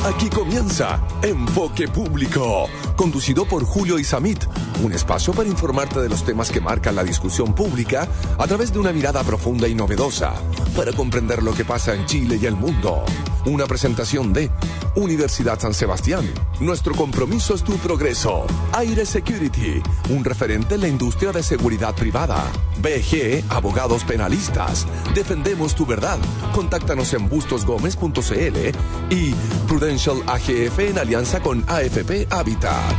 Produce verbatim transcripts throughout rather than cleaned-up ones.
Aquí comienza Enfoque Público, conducido por Julio Isamit, un espacio para informarte de los temas que marcan la discusión pública a través de una mirada profunda y novedosa, para comprender lo que pasa en Chile y el mundo. Una presentación de Universidad San Sebastián. Nuestro compromiso es tu progreso. Aire Security, un referente en la industria de seguridad privada. B G, abogados penalistas. Defendemos tu verdad. Contáctanos en bustos gómez punto c l y Prudential A G F en alianza con A F P Habitat.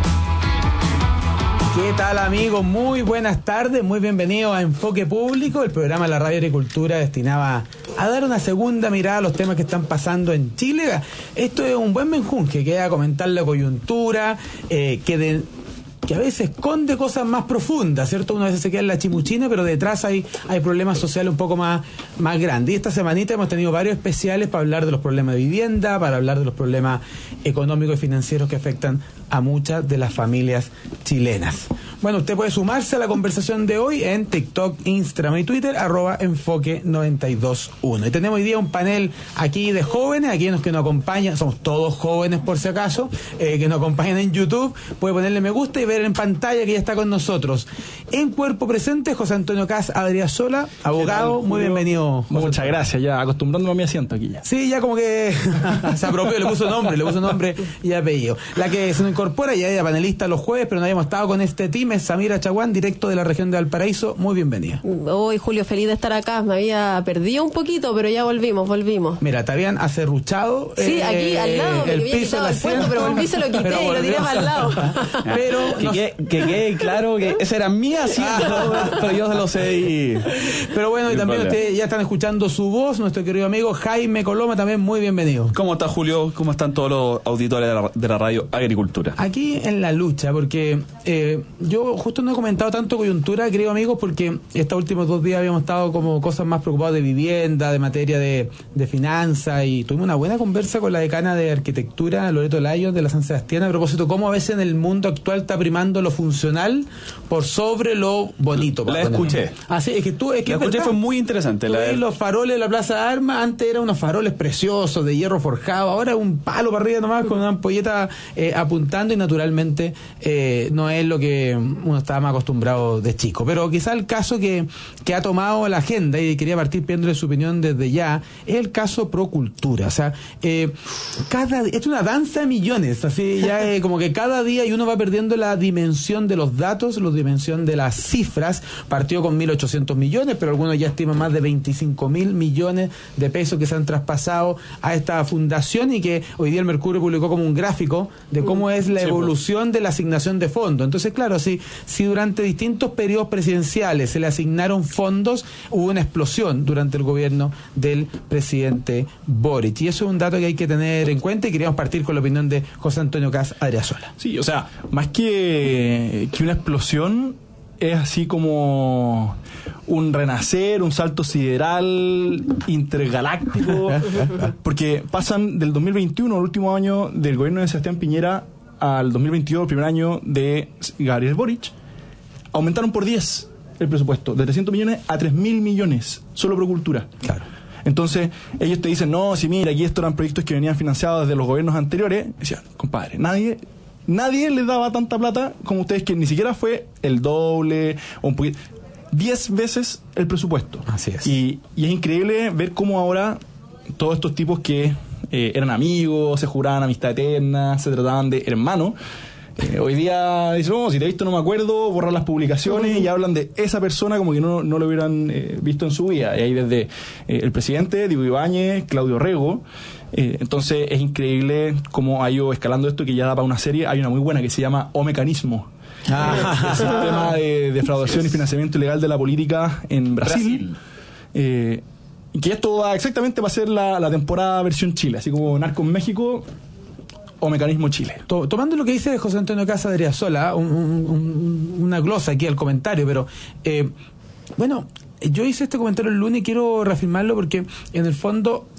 ¿Qué tal, amigos? Muy buenas tardes, muy bienvenidos a Enfoque Público, el programa de la Radio Agricultura destinado a dar una segunda mirada a los temas que están pasando en Chile. Esto es un buen menjunje que a comentar la coyuntura, eh, que de... que a veces esconde cosas más profundas, ¿cierto? Uno a veces se queda en la chimuchina, pero detrás hay, hay problemas sociales un poco más, más grandes. Y esta semanita hemos tenido varios especiales para hablar de los problemas de vivienda, para hablar de los problemas económicos y financieros que afectan a muchas de las familias chilenas. Bueno, usted puede sumarse a la conversación de hoy en TikTok, Instagram y Twitter, arroba enfoque noventa y dos uno. Y tenemos hoy día un panel aquí de jóvenes, aquí los que nos acompañan, somos todos jóvenes por si acaso, eh, que nos acompañan en YouTube, puede ponerle me gusta y ver en pantalla que ya está con nosotros. En cuerpo presente, José Antonio Cas Adriasola, abogado, muy bienvenido. José. Muchas gracias, ya acostumbrándome a mi asiento aquí ya. Sí, ya como que se apropió, le puso nombre, le puso nombre y apellido. La que se nos incorpora, ya era panelista los jueves, pero no habíamos estado con este team, es Samira Chaguán, directo de la región de Valparaíso. Muy bienvenida. Hoy, Julio, feliz de estar acá. Me había perdido un poquito, pero ya volvimos, volvimos. Mira, te habían acerruchado. Sí, eh, aquí al lado, me el había piso quitado el puesto, pero volví, se lo quité y lo tiré para al lado. Pero que, nos... que, que quede claro que ese era mi asiento, pero yo se lo sé y... Pero bueno, y también ustedes ya están escuchando su voz, nuestro querido amigo Jaime Coloma, también muy bienvenido. ¿Cómo está, Julio? ¿Cómo están todos los auditores de la, de la radio Agricultura? Aquí en la lucha, porque eh, yo justo no he comentado tanto coyuntura, queridos amigos, porque estos últimos dos días habíamos estado como cosas más preocupados de vivienda, de materia de, de finanzas, y tuvimos una buena conversa con la decana de arquitectura, Loreto Layos, de la San Sebastián, a propósito cómo a veces en el mundo actual está primando lo funcional por sobre lo bonito. La escuché. Así es que tú, es que la es escuché, verdad. fue muy interesante. Tú la ves de... los faroles de la Plaza de Armas, antes eran unos faroles preciosos de hierro forjado, ahora un palo para arriba nomás con una ampolleta eh, apuntando, y naturalmente eh, no es lo que uno estaba más acostumbrado de chico. Pero quizá el caso que, que ha tomado la agenda, y quería partir pidiéndole su opinión desde ya, es el caso Procultura. O sea, eh, cada es una danza de millones, así ya eh, como que cada día y uno va perdiendo la dimensión de los datos, la dimensión de las cifras. Partió con mil ochocientos millones, pero algunos ya estiman más de veinticinco mil millones de pesos que se han traspasado a esta fundación, y que hoy día el Mercurio publicó como un gráfico de cómo es la evolución de la asignación de fondos. Entonces, claro, si, si durante distintos periodos presidenciales se le asignaron fondos, hubo una explosión durante el gobierno del presidente Boric, y eso es un dato que hay que tener en cuenta, y queríamos partir con la opinión de José Antonio Cas Adriasola. Sí, o sea, más que, que una explosión, es así como un renacer, un salto sideral intergaláctico, porque pasan del dos mil veintiuno, el último año del gobierno de Sebastián Piñera, al dos mil veintidós, el primer año de Gabriel Boric. Aumentaron por diez el presupuesto, de trescientos millones a tres mil millones, solo Procultura. Claro. Entonces, ellos te dicen, no, si mira, aquí estos eran proyectos que venían financiados desde los gobiernos anteriores. Decían, compadre, nadie... Nadie les daba tanta plata como ustedes, que ni siquiera fue el doble o un poquito, diez veces el presupuesto. Así es. Y, y es increíble ver cómo ahora todos estos tipos que eh, eran amigos, se juraban amistad eterna, se trataban de hermanos, eh, hoy día dicen, no, si te he visto no me acuerdo, borrar las publicaciones, uh-huh. y hablan de esa persona como que no, no lo hubieran eh, visto en su vida. Y ahí desde eh, el presidente, Diego Ibáñez, Claudio Rego. Eh, entonces es increíble cómo ha ido escalando esto, que ya da para una serie. Hay una muy buena que se llama O Mecanismo, ah. el sistema de defraudación y financiamiento ilegal de la política en Brasil, Brasil. Eh, que esto va exactamente va a ser la, la temporada versión Chile, así como Narcos México o Mecanismo Chile. Tomando lo que dice José Antonio Cas Adriasola, un, un, un, una glosa aquí al comentario, pero eh, bueno, yo hice este comentario el lunes y quiero reafirmarlo, porque en el fondo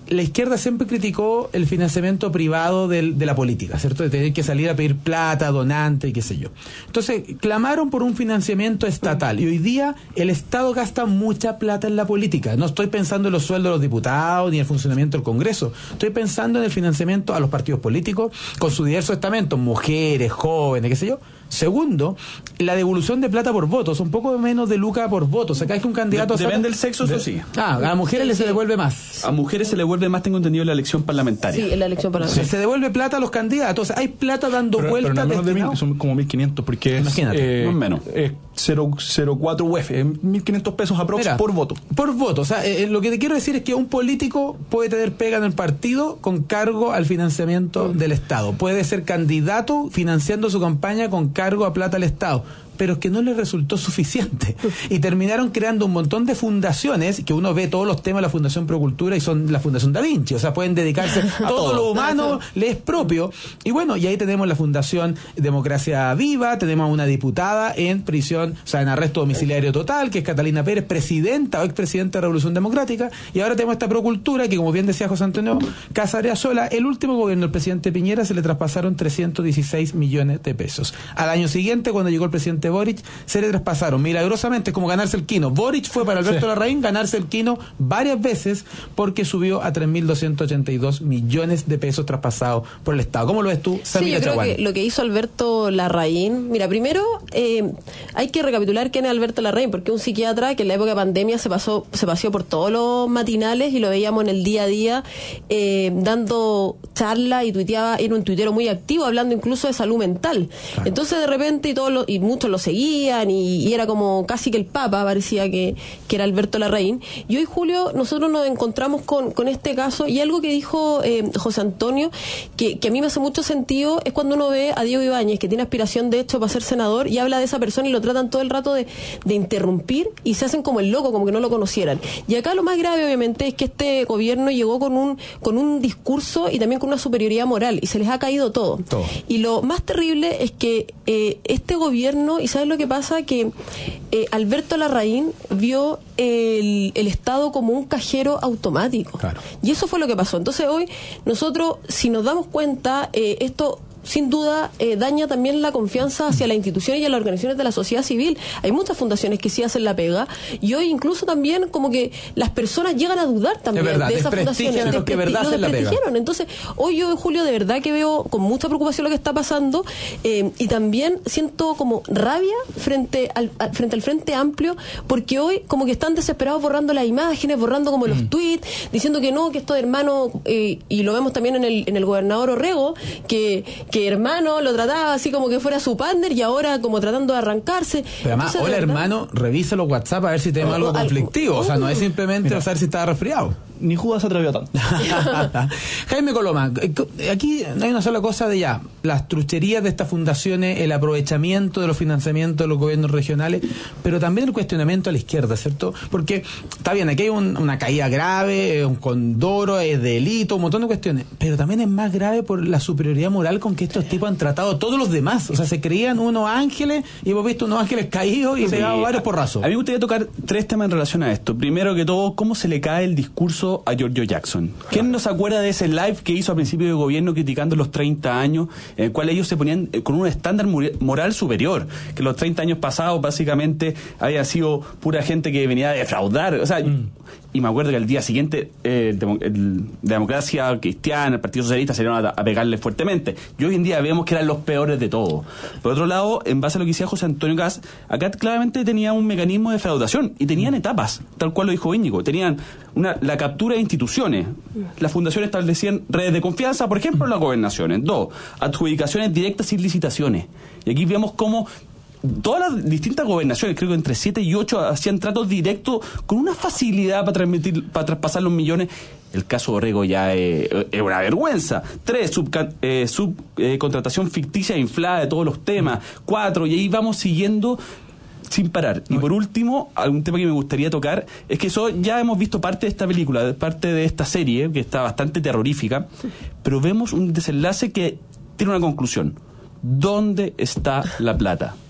la izquierda siempre criticó el financiamiento privado del, de la política, ¿cierto? De tener que salir a pedir plata, donante y qué sé yo. Entonces, clamaron por un financiamiento estatal y hoy día el Estado gasta mucha plata en la política. No estoy pensando en los sueldos de los diputados ni en el funcionamiento del Congreso. Estoy pensando en el financiamiento a los partidos políticos con sus diversos estamentos, mujeres, jóvenes, qué sé yo. Segundo, la devolución de plata por votos, un poco menos de lucas por voto. O sea, cada que un candidato... Depende saca... del sexo, eso sí. Ah, a las mujeres les se devuelve más. A mujeres se le vuelve más, tengo entendido, en la elección parlamentaria. Sí, en la elección parlamentaria. Se devuelve plata a los candidatos. O sea, hay plata dando Pero, vueltas. pero no menos de mil, destinado. son como mil quinientos, porque es, Imagínate. eh, Más o menos. es cero coma cuatro U F, es mil quinientos pesos aprox Mira, por voto. Por voto. O sea, eh, lo que te quiero decir es que un político puede tener pega en el partido con cargo al financiamiento del Estado. Puede ser candidato financiando su campaña con cargo a plata al Estado. Pero es que no les resultó suficiente. Y terminaron creando un montón de fundaciones, que uno ve todos los temas de la Fundación Procultura y son la Fundación Da Vinci. O sea, pueden dedicarse a todo lo humano, les es propio. Y bueno, y ahí tenemos la Fundación Democracia Viva, tenemos una diputada en prisión, o sea, en arresto domiciliario total, que es Catalina Pérez, presidenta o expresidenta de Revolución Democrática. Y ahora tenemos esta Procultura, que como bien decía José Antonio Casariasola, el último gobierno del presidente Piñera se le traspasaron trescientos dieciséis millones de pesos. Al año siguiente, cuando llegó el presidente Boric, se le traspasaron milagrosamente, como ganarse el quino. Boric fue para Alberto Sí. Larraín ganarse el quino varias veces porque subió a tres mil doscientos ochenta y dos millones de pesos traspasados por el Estado. ¿Cómo lo ves tú, Sammy Sí, yo creo Cachaguán? que lo que hizo Alberto Larraín, mira, primero eh, hay que recapitular quién es Alberto Larraín, porque es un psiquiatra que en la época de pandemia se pasó, se paseó por todos los matinales y lo veíamos en el día a día eh, dando charla y tuiteaba, era un tuitero muy activo, hablando incluso de salud mental. Claro. Entonces de repente y todos los, y muchos lo seguían y, y era como casi que el Papa parecía que, que era Alberto Larraín. Y hoy, Julio, nosotros nos encontramos con, con este caso y algo que dijo eh, José Antonio, que, que a mí me hace mucho sentido, es cuando uno ve a Diego Ibáñez, que tiene aspiración de hecho para ser senador, y habla de esa persona y lo tratan todo el rato de, de interrumpir y se hacen como el loco, como que no lo conocieran. Y acá lo más grave, obviamente, es que este gobierno llegó con un, con un discurso y también con una superioridad moral y se les ha caído todo. Todo. Y lo más terrible es que eh, este gobierno, y ¿sabes lo que pasa? Que eh, Alberto Larraín vio el, el Estado como un cajero automático. Claro. Y eso fue lo que pasó. Entonces hoy nosotros, si nos damos cuenta, eh, esto sin duda eh, daña también la confianza hacia las instituciones y a las organizaciones de la sociedad civil. Hay muchas fundaciones que sí hacen la pega y hoy incluso también como que las personas llegan a dudar también Es verdad, de esas desprestigian fundaciones. a los que Despresti- verdad lo hacen la pega. desprestigiaron. Entonces hoy yo, Julio, de verdad que veo con mucha preocupación lo que está pasando eh, y también siento como rabia frente al, a- frente al Frente Amplio, porque hoy como que están desesperados borrando las imágenes, borrando como los tweets, diciendo que no, que esto de hermano, eh, y lo vemos también en el, en el gobernador Orrego, que, que hermano lo trataba así como que fuera su partner y ahora como tratando de arrancarse. Pero además, Entonces, hola de verdad, hermano, revisa los WhatsApp a ver si tenemos O- algo o algo. conflictivo. O sea, no es simplemente Mira. saber si estaba resfriado. Ni Judas se atrevió a tanto. Jaime Coloma, aquí no hay una sola cosa de ya, las trucherías de estas fundaciones, el aprovechamiento de los financiamientos de los gobiernos regionales, pero también el cuestionamiento a la izquierda, ¿cierto? Porque está bien, aquí hay un- una caída grave, un condoro, es delito, un montón de cuestiones, pero también es más grave por la superioridad moral con que estos tipos han tratado a todos los demás. O sea, se creían unos ángeles y hemos visto unos ángeles caídos y Sí. pegados varios porrazos. A mí me gustaría tocar tres temas en relación a esto. Primero que todo, cómo se le cae el discurso a Giorgio Jackson. ¿Quién no se acuerda de ese live que hizo a principio de gobierno criticando los treinta años, en el cual ellos se ponían eh, con un estándar muri- moral superior? Que los treinta años pasados básicamente había sido pura gente que venía a defraudar. O sea, Mm. y me acuerdo que al día siguiente eh, el demo- el- la Democracia Cristiana, el Partido Socialista salieron a, a pegarle fuertemente. Y hoy en día vemos que eran los peores de todos. Por otro lado, en base a lo que decía José Antonio Gas, acá claramente tenía un mecanismo de defraudación y tenían etapas, tal cual lo dijo Íñigo. Tenían una, la captura de instituciones. Las fundaciones establecían redes de confianza, por ejemplo, en las gobernaciones. Dos, adjudicaciones directas sin licitaciones. Y aquí vemos cómo todas las distintas gobernaciones, creo que entre siete y ocho, hacían tratos directos con una facilidad para transmitir, para traspasar los millones. El caso Orrego ya es, es una vergüenza. Tres, subcontratación eh, sub, eh, contratación ficticia e inflada de todos los temas. Cuatro, y ahí vamos siguiendo sin parar. Y por último, algún tema que me gustaría tocar es que eso ya hemos visto parte de esta película, parte de esta serie, que está bastante terrorífica, pero vemos un desenlace que tiene una conclusión. ¿Dónde está la plata?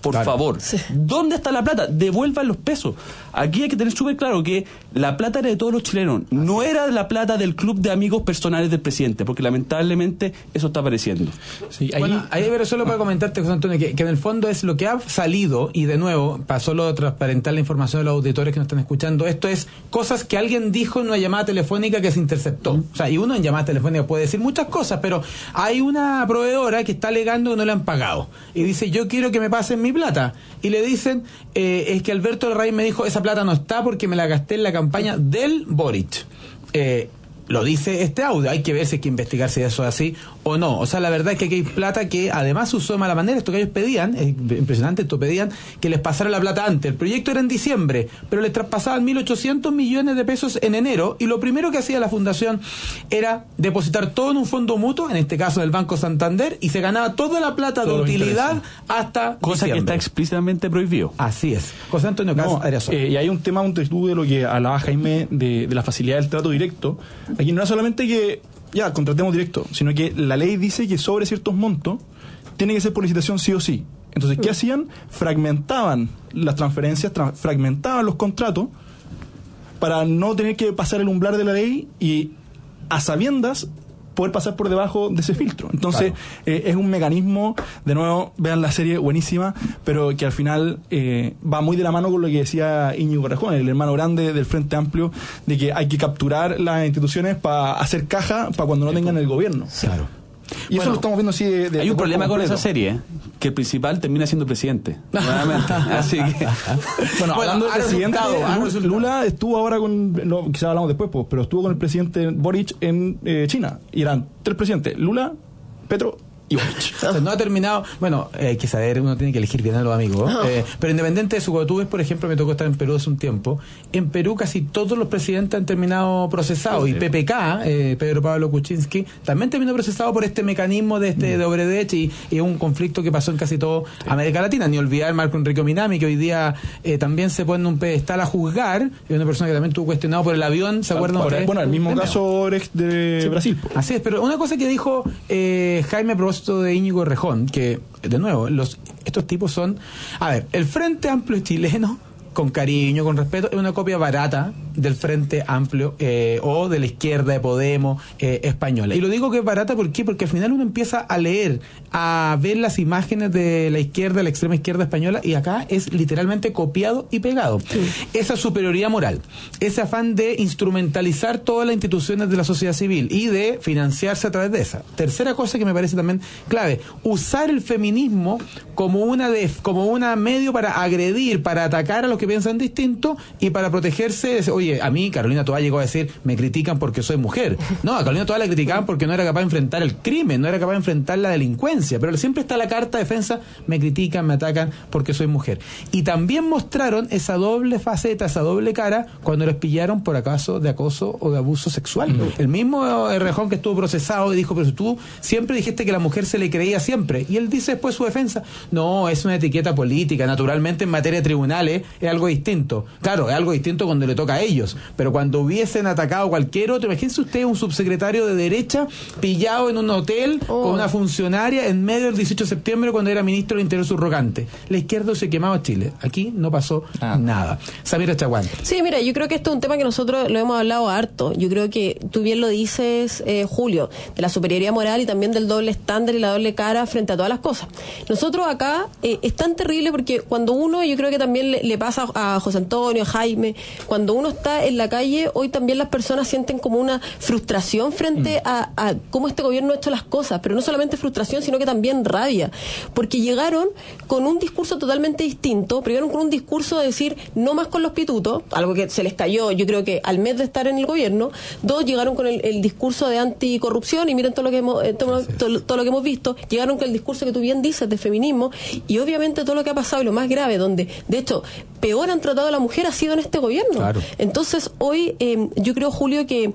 Por claro. favor. Sí. ¿Dónde está la plata? Devuelvan los pesos. Aquí hay que tener súper claro que la plata era de todos los chilenos. No era la plata del club de amigos personales del presidente, porque lamentablemente eso está apareciendo. Sí, ahí, Bueno, ahí pero solo para comentarte, José Antonio, que, que en el fondo es lo que ha salido, y de nuevo, para solo transparentar la información de los auditores que nos están escuchando, esto es cosas que alguien dijo en una llamada telefónica que se interceptó. O sea, y uno en llamada telefónica puede decir muchas cosas, pero hay una proveedora que está alegando que no le han pagado. Y dice, yo quiero que me pasen mi plata. Y le dicen, eh, es que Alberto Larraín me dijo, esa plata no está porque me la gasté en la campaña del Boric. Eh, lo dice este audio, hay que ver si hay que investigar si eso es así o no. O sea, la verdad es que aquí hay plata que además se usó de mala manera. Esto que ellos pedían, es impresionante, esto pedían que les pasara la plata antes. El proyecto era en diciembre, pero les traspasaban mil ochocientos millones de pesos en enero, y lo primero que hacía la fundación era depositar todo en un fondo mutuo, en este caso del Banco Santander, y se ganaba toda la plata Todos de los utilidad intereses. hasta Cosa que diciembre. está explícitamente prohibido. Así es. José Antonio No, Cas, Arezzo. eh, y hay un tema, un tú de lo que hablaba Jaime de, de la facilidad del trato directo. Aquí no es solamente que ya contratemos directo, sino que la ley dice que sobre ciertos montos tiene que ser por licitación sí o sí. Entonces, ¿qué hacían? Fragmentaban las transferencias, tra- fragmentaban los contratos para no tener que pasar el umbral de la ley y, a sabiendas, poder pasar por debajo de ese filtro. Entonces, Claro. eh, es un mecanismo, de nuevo, vean la serie, buenísima, pero que al final eh, va muy de la mano con lo que decía Íñigo Errejón, el hermano grande del Frente Amplio, de que hay que capturar las instituciones para hacer caja para cuando no tengan el gobierno. Claro. Y eso Bueno, lo estamos viendo así de, de Hay un de problema con completo. esa serie, ¿eh? Que el principal termina siendo presidente. Nuevamente. Así que... Bueno, Bueno, hablando del ha presidente, resultado, ha Lu- resultado. Lula estuvo ahora con, no, quizás hablamos después, pues, pero estuvo con el presidente Boric en eh, China. Y eran tres presidentes, Lula, Petro y Boric. O sea, no ha terminado. Bueno, eh, hay que saber, uno tiene que elegir bien a los amigos. Eh, pero independiente de eso, cuando tú ves, por ejemplo, me tocó estar en Perú hace un tiempo. En Perú casi todos los presidentes han terminado procesados. Y P P K, eh, Pedro Pablo Kuczynski, también terminó procesado por este mecanismo de este de Obredech, y, y es un conflicto que pasó en casi toda América Latina. Ni olvidar Marco Enrique Minami, que hoy día eh, también se pone en un pedestal a juzgar. Es una persona que también estuvo cuestionado por el avión, ¿se acuerdan Ahora, ustedes? bueno, el mismo De nuevo. caso ex de Brasil. pues. Así es, pero una cosa que dijo eh, Jaime a propósito de Íñigo Errejón, que, de nuevo, los estos tipos son... A ver, el Frente Amplio chileno, con cariño, con respeto, es una copia barata del Frente Amplio eh, o de la izquierda de Podemos eh, española. Y lo digo que es barata, ¿por qué? Porque al final uno empieza a leer, a ver las imágenes de la izquierda, la extrema izquierda española, y acá es literalmente copiado y pegado. Sí. Esa superioridad moral, ese afán de instrumentalizar todas las instituciones de la sociedad civil y de financiarse a través de esa. Tercera cosa que me parece también clave, usar el feminismo como una de, como una medio para agredir, para atacar a los que piensan distinto y para protegerse. Oye, a mí Carolina Toá llegó a decir, me critican porque soy mujer. No, a Carolina Toá la criticaban porque no era capaz de enfrentar el crimen, no era capaz de enfrentar la delincuencia, pero siempre está la carta de defensa, me critican, me atacan porque soy mujer. Y también mostraron esa doble faceta, esa doble cara, cuando los pillaron por acaso de acoso o de abuso sexual. Mm. El mismo Errejón que estuvo procesado y dijo, pero tú siempre dijiste que la mujer se le creía siempre. Y él dice después su defensa, no, es una etiqueta política, naturalmente en materia de tribunales es algo distinto. Claro, es algo distinto cuando le toca a ellos, pero cuando hubiesen atacado a cualquier otro, imagínense usted un subsecretario de derecha pillado en un hotel oh. con una funcionaria en medio del dieciocho de septiembre cuando era ministro del Interior subrogante. La izquierda se quemaba a Chile. Aquí no pasó ah. nada. Samira Chaguán. Sí, mira, yo creo que esto es un tema que nosotros lo hemos hablado harto. Yo creo que tú bien lo dices, eh, Julio, de la superioridad moral y también del doble estándar y la doble cara frente a todas las cosas. Nosotros acá eh, es tan terrible porque cuando uno, yo creo que también le, le pasa a José Antonio, a Jaime, cuando uno está en la calle, hoy también las personas sienten como una frustración frente mm. a, a cómo este gobierno ha hecho las cosas, pero no solamente frustración, sino que también rabia, porque llegaron con un discurso totalmente distinto, primero con un discurso de decir no más con los pitutos, algo que se les cayó, yo creo que al mes de estar en el gobierno. Dos, llegaron con el, el discurso de anticorrupción, y miren todo lo que hemos eh, todo, todo, todo lo que hemos visto, llegaron con el discurso que tú bien dices de feminismo, y obviamente todo lo que ha pasado y lo más grave, donde de hecho peor han tratado a la mujer ha sido en este gobierno. Claro. Entonces hoy eh, yo creo, Julio, que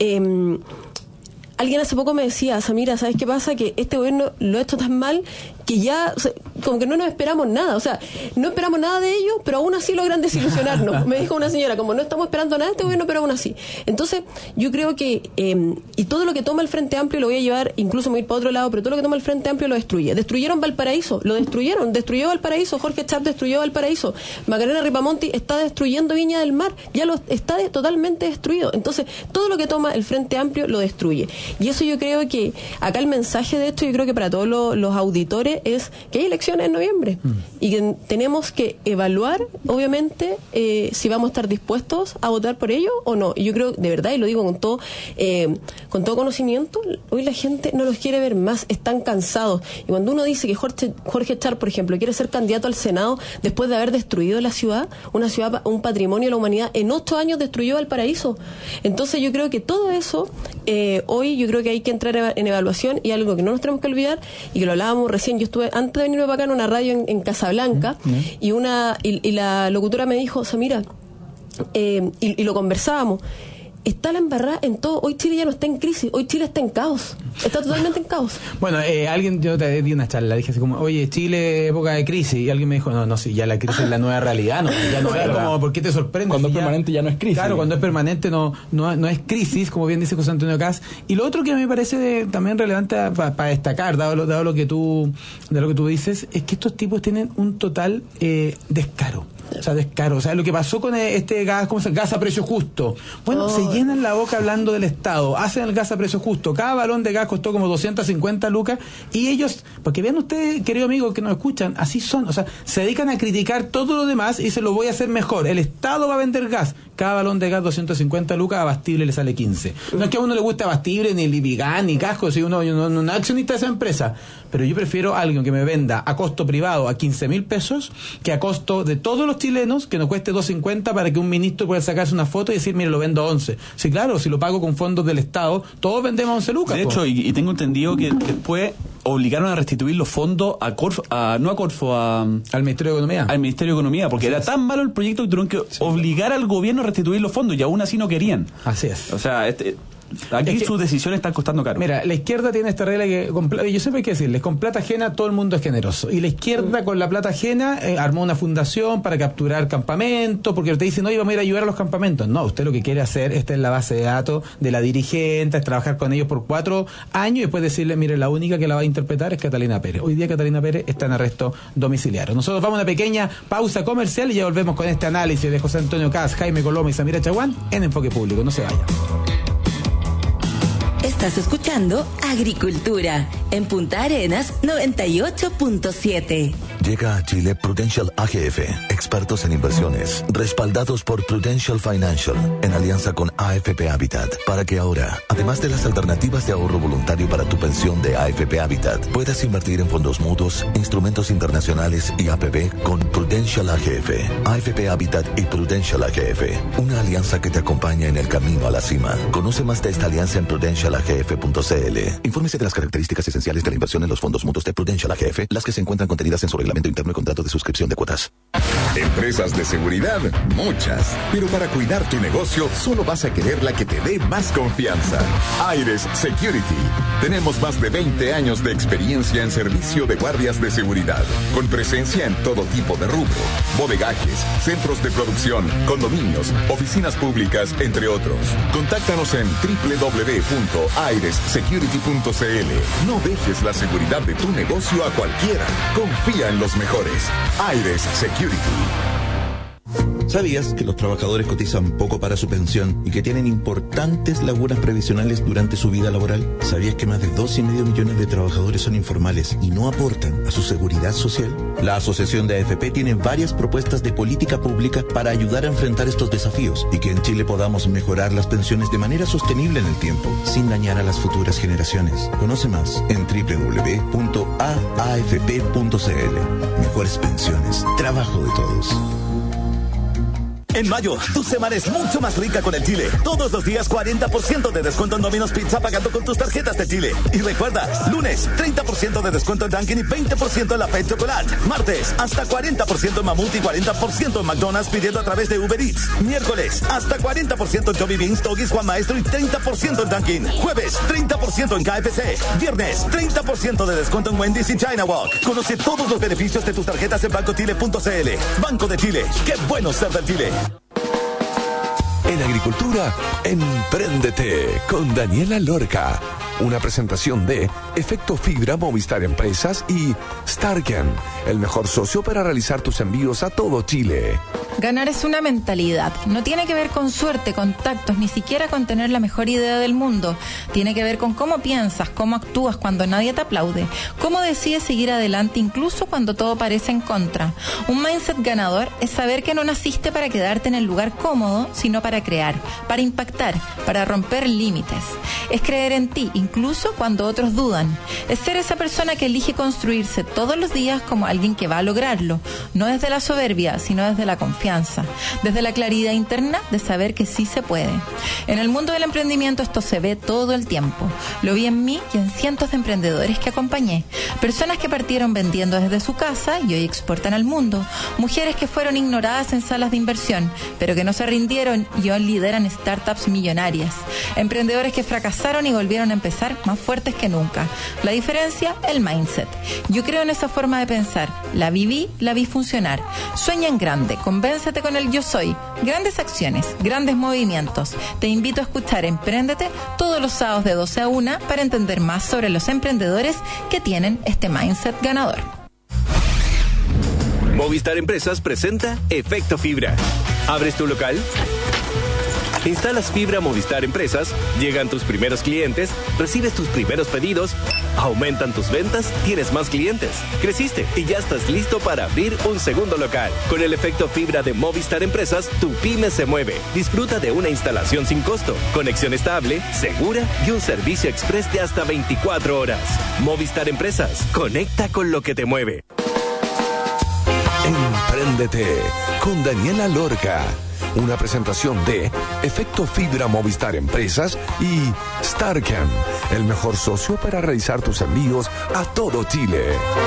eh, alguien hace poco me decía, Samira, ¿sabes qué pasa? Que este gobierno lo ha hecho tan mal que ya, o sea, como que no nos esperamos nada, o sea, no esperamos nada de ellos, pero aún así logran desilusionarnos. Me dijo una señora, como no estamos esperando nada de este gobierno, pero aún así. Entonces, yo creo que, eh, y todo lo que toma el Frente Amplio lo voy a llevar, incluso me voy a ir para otro lado, pero todo lo que toma el Frente Amplio lo destruye. Destruyeron Valparaíso, lo destruyeron, destruyó Valparaíso, Jorge Chap destruyó Valparaíso, Macarena Ripamonti está destruyendo Viña del Mar, ya lo está de, totalmente destruido. Entonces, todo lo que toma el Frente Amplio lo destruye. Y eso yo creo que, acá el mensaje de esto, yo creo que para todos los, los auditores es que hay elecciones en noviembre mm. y que tenemos que evaluar, obviamente, eh, si vamos a estar dispuestos a votar por ello o no. Y yo creo, de verdad, y lo digo con todo, eh, con todo conocimiento, hoy la gente no los quiere ver más, están cansados. Y cuando uno dice que Jorge, Jorge Char, por ejemplo, quiere ser candidato al Senado después de haber destruido la ciudad, una ciudad, un patrimonio de la humanidad, en ocho años destruyó Valparaíso. Entonces yo creo que todo eso, eh, hoy yo creo que hay que entrar en evaluación, y algo que no nos tenemos que olvidar, y que lo hablábamos recién, yo estuve antes de venirme para acá en una radio en, en Casablanca, mm, mm. y una y, y la locutora me dijo, Samira, eh, y, y lo conversábamos, está la embarrada en todo. Hoy Chile ya no está en crisis, hoy Chile está en caos, está totalmente en caos. Bueno, eh, alguien, yo te di una charla, dije así como, oye, Chile, época de crisis, y alguien me dijo, no, no, sí, ya la crisis es la nueva realidad, no, ya no es como, ¿por qué te sorprende? Cuando si es ya, permanente ya no es crisis. Claro, cuando es permanente no, no, no es crisis, como bien dice José Antonio Caz. Y lo otro que me parece de, también relevante para pa destacar, dado lo, dado lo que tú, de lo que tú dices, es que estos tipos tienen un total eh, descaro. O sea, descaro. O sea, lo que pasó con este gas, ¿cómo se llama? Gas a precio justo. Bueno, oh. se llenan la boca hablando del Estado, hacen el gas a precio justo. Cada balón de gas costó como doscientas cincuenta lucas, y ellos, porque vean ustedes, querido amigo, que nos escuchan, así son. O sea, se dedican a criticar todo lo demás y se lo voy a hacer mejor. El Estado va a vender gas. Cada balón de gas doscientas cincuenta lucas, a Abastible le sale quince. No es que a uno le guste Abastible, ni Livigan, ni Casco, si uno no, no, no es accionista de esa empresa. Pero yo prefiero a alguien que me venda a costo privado a quince mil pesos que a costo de todos los chilenos que nos cueste dos cincuenta para que un ministro pueda sacarse una foto y decir, mire, lo vendo a once. Sí, claro, si lo pago con fondos del Estado, todos vendemos a once lucas. De hecho, y, y tengo entendido que después obligaron a restituir los fondos a Corfo, a, no a Corfo, a, al Ministerio de Economía. Al Ministerio de Economía, porque así era es. tan malo el proyecto que tuvieron que sí. obligar al gobierno a restituir los fondos, y aún así no querían. Así es. O sea, este... Aquí es que, sus decisiones están costando caro. Mira, la izquierda tiene esta regla que, con, yo siempre hay que decirles, con plata ajena todo el mundo es generoso. Y la izquierda con la plata ajena eh, armó una fundación para capturar campamentos, porque te dicen, no, vamos a ir a ayudar a los campamentos. No, usted lo que quiere hacer, esta es la base de datos de la dirigente, es trabajar con ellos por cuatro años y después decirle, mire, la única que la va a interpretar es Catalina Pérez. Hoy día Catalina Pérez está en arresto domiciliario. Nosotros vamos a una pequeña pausa comercial y ya volvemos con este análisis de José Antonio Caz, Jaime Coloma y Samira Chaguán en Enfoque Público. No se vayan. Estás escuchando Agricultura en Punta Arenas noventa y ocho punto siete. Llega a Chile Prudential A G F, expertos en inversiones, respaldados por Prudential Financial, en alianza con A F P Habitat, para que ahora, además de las alternativas de ahorro voluntario para tu pensión de A F P Habitat, puedas invertir en fondos mutuos, instrumentos internacionales y A P B con Prudential A G F. A F P Habitat y Prudential A G F, una alianza que te acompaña en el camino a la cima. Conoce más de esta alianza en prudential a g f punto c l. Infórmese de las características esenciales de la inversión en los fondos mutuos de Prudential A G F, las que se encuentran contenidas en su reglamento interno y contrato de suscripción de cuotas. Empresas de seguridad, muchas. Pero para cuidar tu negocio, solo vas a querer la que te dé más confianza. Aires Security. Tenemos más de veinte años de experiencia en servicio de guardias de seguridad, con presencia en todo tipo de rubro: bodegajes, centros de producción, condominios, oficinas públicas, entre otros. Contáctanos en doble u doble u doble u punto aires security punto c l. No dejes la seguridad de tu negocio a cualquiera. Confía en los mejores. Aires Security. ¿Sabías que los trabajadores cotizan poco para su pensión y que tienen importantes lagunas previsionales durante su vida laboral? ¿Sabías que más de dos y medio millones de trabajadores son informales y no aportan a su seguridad social? La Asociación de A F P tiene varias propuestas de política pública para ayudar a enfrentar estos desafíos y que en Chile podamos mejorar las pensiones de manera sostenible en el tiempo, sin dañar a las futuras generaciones. Conoce más en doble u doble u doble u punto a a f p punto c l. Mejores pensiones, trabajo de todos. En mayo, tu semana es mucho más rica con el Chile. Todos los días cuarenta por ciento de descuento en Domino's Pizza pagando con tus tarjetas de Chile. Y recuerda, lunes, treinta por ciento de descuento en Dunkin' y veinte por ciento en la Pet Chocolate. Martes, hasta cuarenta por ciento en Mamut y cuarenta por ciento en McDonald's pidiendo a través de Uber Eats. Miércoles, hasta cuarenta por ciento en Johnny Beans, Toggies, Juan Maestro y treinta por ciento en Dunkin'. Jueves, treinta por ciento en K F C. Viernes, treinta por ciento de descuento en Wendy's y China Walk. Conoce todos los beneficios de tus tarjetas en banco chile punto c l. Banco de Chile, qué bueno ser del Chile. En Agricultura, Empréndete con Daniela Lorca. Una presentación de Efecto Fibra Movistar Empresas y Starken, el mejor socio para realizar tus envíos a todo Chile. Ganar es una mentalidad. No tiene que ver con suerte, contactos, ni siquiera con tener la mejor idea del mundo. Tiene que ver con cómo piensas, cómo actúas cuando nadie te aplaude, cómo decides seguir adelante incluso cuando todo parece en contra. Un mindset ganador es saber que no naciste para quedarte en el lugar cómodo, sino para crear, para impactar, para romper límites. Es creer en ti, incluso cuando otros dudan. Es ser esa persona que elige construirse todos los días como alguien que va a lograrlo, no desde la soberbia, sino desde la confianza, desde la claridad interna de saber que sí se puede. En el mundo del emprendimiento esto se ve todo el tiempo. Lo vi en mí y en cientos de emprendedores que acompañé. Personas que partieron vendiendo desde su casa y hoy exportan al mundo. Mujeres que fueron ignoradas en salas de inversión, pero que no se rindieron y hoy lideran startups millonarias. Emprendedores que fracasaron y volvieron a empezar más fuertes que nunca. La diferencia, el mindset. Yo creo en esa forma de pensar. La viví, la vi funcionar. Sueña en grande, convéncete con el yo soy. Grandes acciones, grandes movimientos. Te invito a escuchar Empréndete todos los sábados de doce a una para entender más sobre los emprendedores que tienen este mindset ganador. Movistar Empresas presenta Efecto Fibra. ¿Abres tu local? Instalas fibra Movistar Empresas, llegan tus primeros clientes, recibes tus primeros pedidos, aumentan tus ventas, tienes más clientes, creciste y ya estás listo para abrir un segundo local. Con el efecto fibra de Movistar Empresas, tu pyme se mueve. Disfruta de una instalación sin costo, conexión estable, segura y un servicio express de hasta veinticuatro horas. Movistar Empresas, conecta con lo que te mueve. Empréndete con Daniela Lorca. Una presentación de Efecto Fibra Movistar Empresas y Starken, el mejor socio para realizar tus envíos a todo Chile.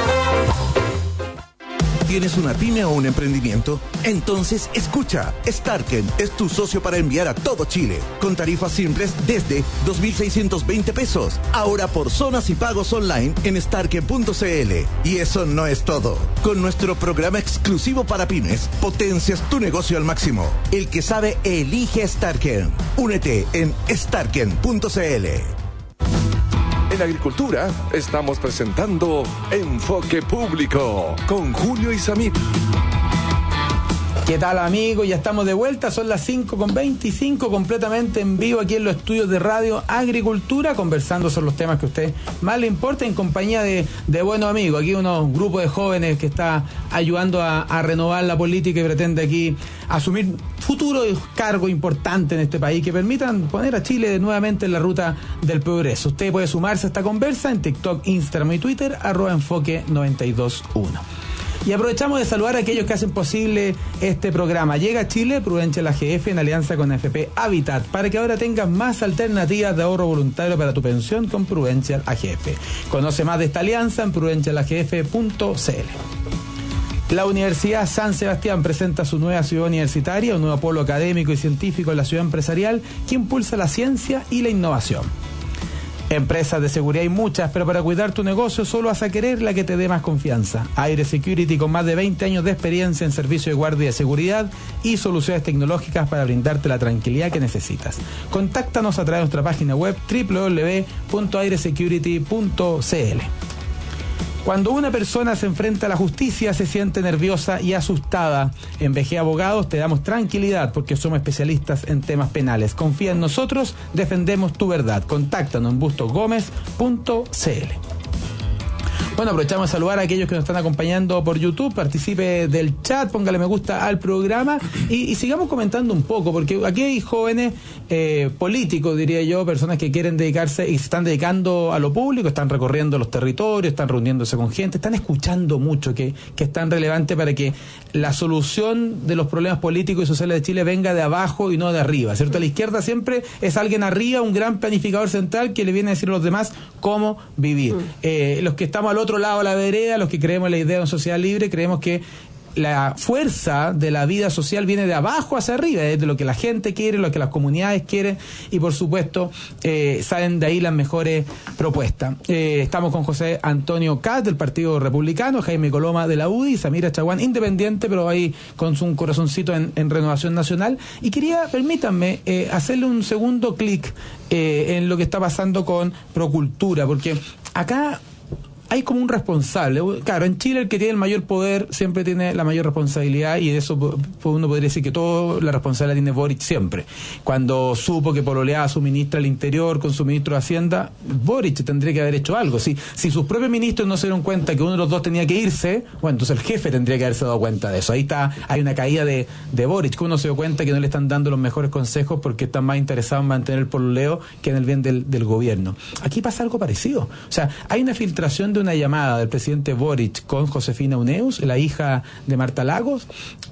¿Tienes una pyme o un emprendimiento? Entonces escucha, Starken es tu socio para enviar a todo Chile, con tarifas simples desde dos mil seiscientos veinte pesos, ahora por zonas y pagos online en starken punto c l. Y eso no es todo. Con nuestro programa exclusivo para pymes, potencias tu negocio al máximo. El que sabe, elige Starken. Únete en starken punto c l. En Agricultura estamos presentando Enfoque Público con Julio Isamit. ¿Qué tal, amigos? Ya estamos de vuelta, son las cinco con veinticinco, completamente en vivo aquí en los estudios de Radio Agricultura, conversando sobre los temas que a usted más le importa, en compañía de, de buenos amigos. Aquí unos grupos de jóvenes que está ayudando a, a renovar la política y pretende aquí asumir futuros cargos importantes en este país que permitan poner a Chile nuevamente en la ruta del progreso. Usted puede sumarse a esta conversa en TikTok, Instagram y Twitter, arroba enfoque noventa y dos uno. Y aprovechamos de saludar a aquellos que hacen posible este programa. Llega a Chile Prudential A G F en alianza con F P Habitat para que ahora tengas más alternativas de ahorro voluntario para tu pensión con Prudential A G F. Conoce más de esta alianza en prudential a g f punto c l. La Universidad San Sebastián presenta su nueva ciudad universitaria, un nuevo polo académico y científico en la ciudad empresarial que impulsa la ciencia y la innovación. Empresas de seguridad hay muchas, pero para cuidar tu negocio solo vas a querer la que te dé más confianza. Aire Security, con más de veinte años de experiencia en servicio de guardia de seguridad y soluciones tecnológicas para brindarte la tranquilidad que necesitas. Contáctanos a través de nuestra página web doble u doble u doble u punto aire security punto c l. Cuando una persona se enfrenta a la justicia se siente nerviosa y asustada. En V G Abogados te damos tranquilidad porque somos especialistas en temas penales. Confía en nosotros, defendemos tu verdad. Contáctanos en bustos gómez punto c l. Bueno, aprovechamos a saludar a aquellos que nos están acompañando por YouTube. Participe del chat, póngale me gusta al programa y, y sigamos comentando un poco, porque aquí hay jóvenes eh, políticos, diría yo, personas que quieren dedicarse y se están dedicando a lo público, están recorriendo los territorios, están reuniéndose con gente, están escuchando mucho, que, que es tan relevante para que la solución de los problemas políticos y sociales de Chile venga de abajo y no de arriba, ¿cierto? La izquierda siempre es alguien arriba, un gran planificador central que le viene a decir a los demás cómo vivir. Mm. Eh, los que estamos al otro lado de la vereda, los que creemos en la idea de una sociedad libre, creemos que la fuerza de la vida social viene de abajo hacia arriba, es de lo que la gente quiere, lo que las comunidades quieren, y por supuesto eh, salen de ahí las mejores propuestas. Eh, estamos con José Antonio Katz del Partido Republicano, Jaime Coloma de la U D I, Samira Chaguán, independiente, pero ahí con su corazoncito en, en Renovación Nacional. Y quería, permítanme, eh, hacerle un segundo clic eh, en lo que está pasando con Procultura, porque acá hay como un responsable. Claro, en Chile el que tiene el mayor poder siempre tiene la mayor responsabilidad, y de eso uno podría decir que toda la responsabilidad tiene Boric siempre. Cuando supo que pololeaba a su ministra del Interior con su ministro de Hacienda, Boric tendría que haber hecho algo. Si, si sus propios ministros no se dieron cuenta que uno de los dos tenía que irse, bueno, entonces el jefe tendría que haberse dado cuenta de eso. Ahí está, hay una caída de, de Boric, que uno se dio cuenta que no le están dando los mejores consejos porque están más interesados en mantener el pololeo que en el bien del, del gobierno. Aquí pasa algo parecido. O sea, hay una filtración de una llamada del presidente Boric con Josefina Uneus, la hija de Marta Lagos,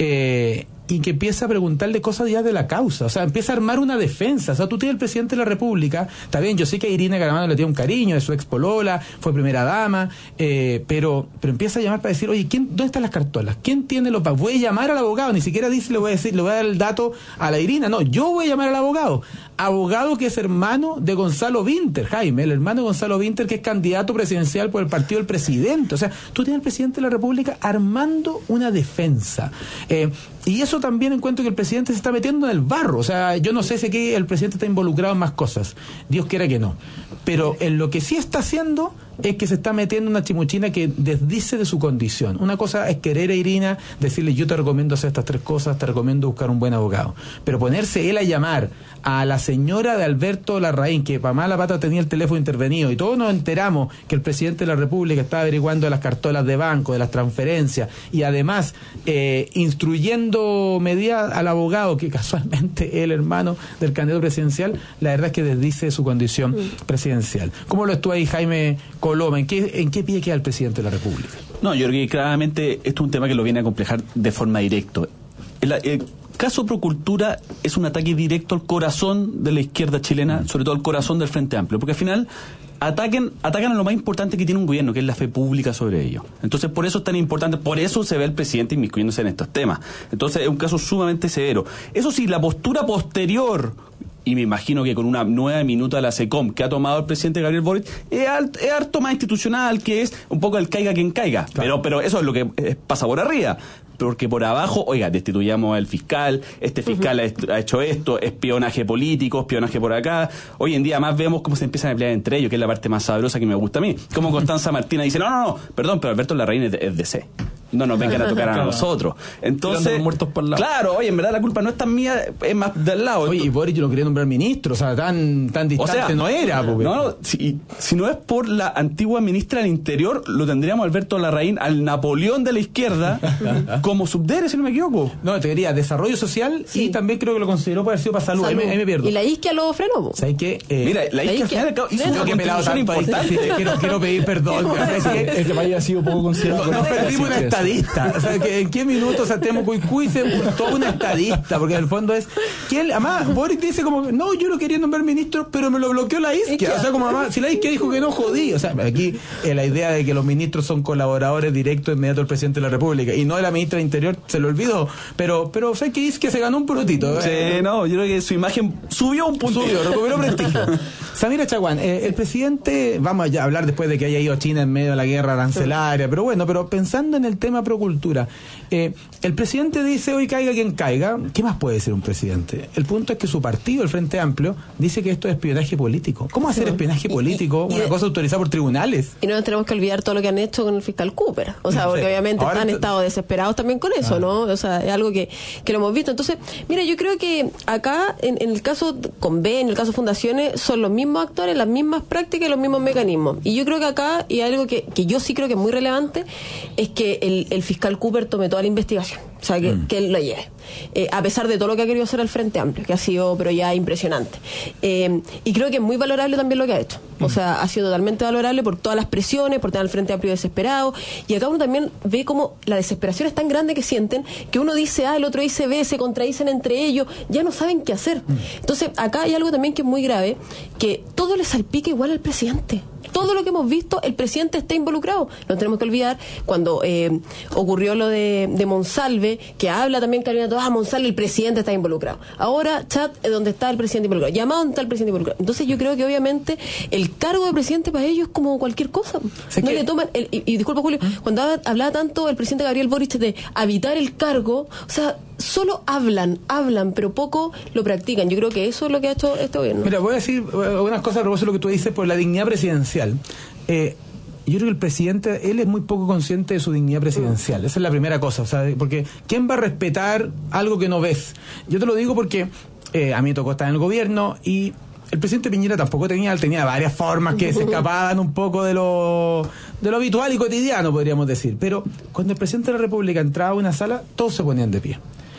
eh, y que empieza a preguntarle cosas ya de la causa, o sea, empieza a armar una defensa. O sea, tú tienes el presidente de la República, está bien, yo sé que a Irina Garamano le tiene un cariño, es su ex polola, fue primera dama, eh, pero pero empieza a llamar para decir, oye, ¿quién, ¿dónde están las cartolas? ¿Quién tiene los pagos? Voy a llamar al abogado, ni siquiera dice, le voy a decir, le voy a dar el dato a la Irina, no, yo voy a llamar al abogado, abogado que es hermano de Gonzalo Vinter, Jaime, el hermano de Gonzalo Vinter, que es candidato presidencial por el partido del presidente. O sea, tú tienes el presidente de la República armando una defensa. Eh, y eso también encuentro que el presidente se está metiendo en el barro. O sea, yo no sé si aquí el presidente está involucrado en más cosas. Dios quiera que no. Pero en lo que sí está haciendo es que se está metiendo una chimuchina que desdice de su condición. Una cosa es querer a Irina, decirle yo te recomiendo hacer estas tres cosas, te recomiendo buscar un buen abogado. Pero ponerse él a llamar a la señora de Alberto Larraín, que para mala pata tenía el teléfono intervenido, y todos nos enteramos que el presidente de la República estaba averiguando de las cartolas de banco, de las transferencias, y además eh, instruyendo medidas al abogado, que casualmente es el hermano del candidato presidencial, la verdad es que desdice de su condición mm. presidencial. ¿Cómo lo estuvo ahí, Jaime Coloma? ¿En qué, en qué pie queda el presidente de la República? No, yo creo que claramente esto es un tema que lo viene a complejar de forma directa. El, el caso Procultura es un ataque directo al corazón de la izquierda chilena, sobre todo al corazón del Frente Amplio, porque al final ataquen, atacan a lo más importante que tiene un gobierno, que es la fe pública sobre ello. Entonces, por eso es tan importante, por eso se ve el presidente inmiscuyéndose en estos temas. Entonces, es un caso sumamente severo. Eso sí, la postura posterior, y me imagino que con una nueva minuta de la SECOM que ha tomado el presidente Gabriel Boric, es, alt, es harto más institucional, que es un poco el caiga quien caiga. Claro. Pero, pero eso es lo que eh, pasa por arriba. Porque por abajo, oiga, destituyamos al fiscal, este fiscal uh-huh. ha hecho esto, espionaje político, espionaje por acá. Hoy en día más vemos cómo se empiezan a pelear entre ellos, que es la parte más sabrosa que me gusta a mí. Como Constanza Martina dice, no, no, no, perdón, pero Alberto Larraín es de, es de C. No nos vengan a tocar a nosotros. Entonces, muertos por el lado. Claro, oye, en verdad la culpa no es tan mía, es más del lado. Oye, y Boric lo quería nombrar ministro, o sea, tan, tan distante o sea, no era. Porque... No, no, si, si no es por la antigua ministra del Interior, lo tendríamos a Alberto Larraín, al Napoleón de la izquierda, como subdere, si no me equivoco. No, te diría desarrollo social, sí. Y también creo que lo consideró por haber sido para salud. salud. Ahí, me, ahí me pierdo. Y la isquia lo frenó. ¿Sabes qué? Eh, Mira, la isquia al final hizo una contribución importante. Quiero, quiero pedir perdón. Es que haya sido poco considerado. Nos perdimos una estadista. O sea, que en qué minutos Santiago Cuicuy se toda una estadista, porque en el fondo es que él, además Boric dice como, no, yo lo quería nombrar ministro, pero me lo bloqueó la isquia. O sea, como además, si la isquia dijo que no, jodí. O sea, aquí eh, la idea de que los ministros son colaboradores directos inmediatos del presidente de la República y no de la ministra de Interior, se lo olvidó. Pero, pero o sea, que isquia se ganó un purutito. Sí, eh, no, yo creo que su imagen subió un puntito. Subió, recuperó prestigio. Samira Chaguán, eh, el presidente, vamos a hablar después de que haya ido a China en medio de la guerra arancelaria, pero bueno, pero pensando en el tema Procultura, eh, el presidente dice, hoy caiga quien caiga. ¿Qué más puede decir un presidente? El punto es que su partido, el Frente Amplio, dice que esto es espionaje político. ¿Cómo hacer sí. espionaje y, político? Y, y, una y, cosa autorizada por tribunales. Y no nos tenemos que olvidar todo lo que han hecho con el fiscal Cooper. O sea, porque sí. obviamente Ahora, han estado desesperados también con eso, ah. ¿no? O sea, es algo que, que lo hemos visto. Entonces, mira, yo creo que acá, en, en el caso Convenio, en el caso Fundaciones, son los mismos mismos actores, las mismas prácticas y los mismos mecanismos. Y yo creo que acá, y algo que, que yo sí creo que es muy relevante, es que el, el fiscal Cooper tome toda la investigación, o sea, que, mm. que él la lleve. Eh, a pesar de todo lo que ha querido hacer el Frente Amplio, que ha sido, pero ya impresionante. Eh, y creo que es muy valorable también lo que ha hecho. O sea, ha sido totalmente valorable por todas las presiones, por tener al Frente Amplio desesperado. Y acá uno también ve como la desesperación es tan grande que sienten que uno dice A, el otro dice B, se contradicen entre ellos, ya no saben qué hacer. Entonces, acá hay algo también que es muy grave, que todo le salpica igual al presidente. Todo lo que hemos visto, el presidente está involucrado. No tenemos que olvidar cuando eh, ocurrió lo de, de Monsalve, que habla también Carolina Toá, ah, Monsalve, el presidente está involucrado. Ahora, chat, eh, donde está el presidente involucrado. Llamado donde está el presidente involucrado. Entonces yo creo que obviamente el cargo de presidente para ellos es como cualquier cosa. No que... le toman, el, y, y disculpa Julio, ¿Mm? cuando hablaba tanto el presidente Gabriel Boric de habitar el cargo, o sea, solo hablan, hablan, pero poco lo practican. Yo creo que eso es lo que ha hecho este gobierno. Mira, voy a decir unas cosas a propósito de lo que tú dices por la dignidad presidencial. Eh, yo creo que el presidente, él es muy poco consciente de su dignidad presidencial. Esa es la primera cosa, o sea, porque ¿quién va a respetar algo que no ves? Yo te lo digo porque eh, a mí me tocó estar en el gobierno y el presidente Piñera tampoco tenía, tenía varias formas que se escapaban un poco de lo, de lo habitual y cotidiano, podríamos decir. Pero cuando el presidente de la República entraba a una sala, todos se ponían de pie.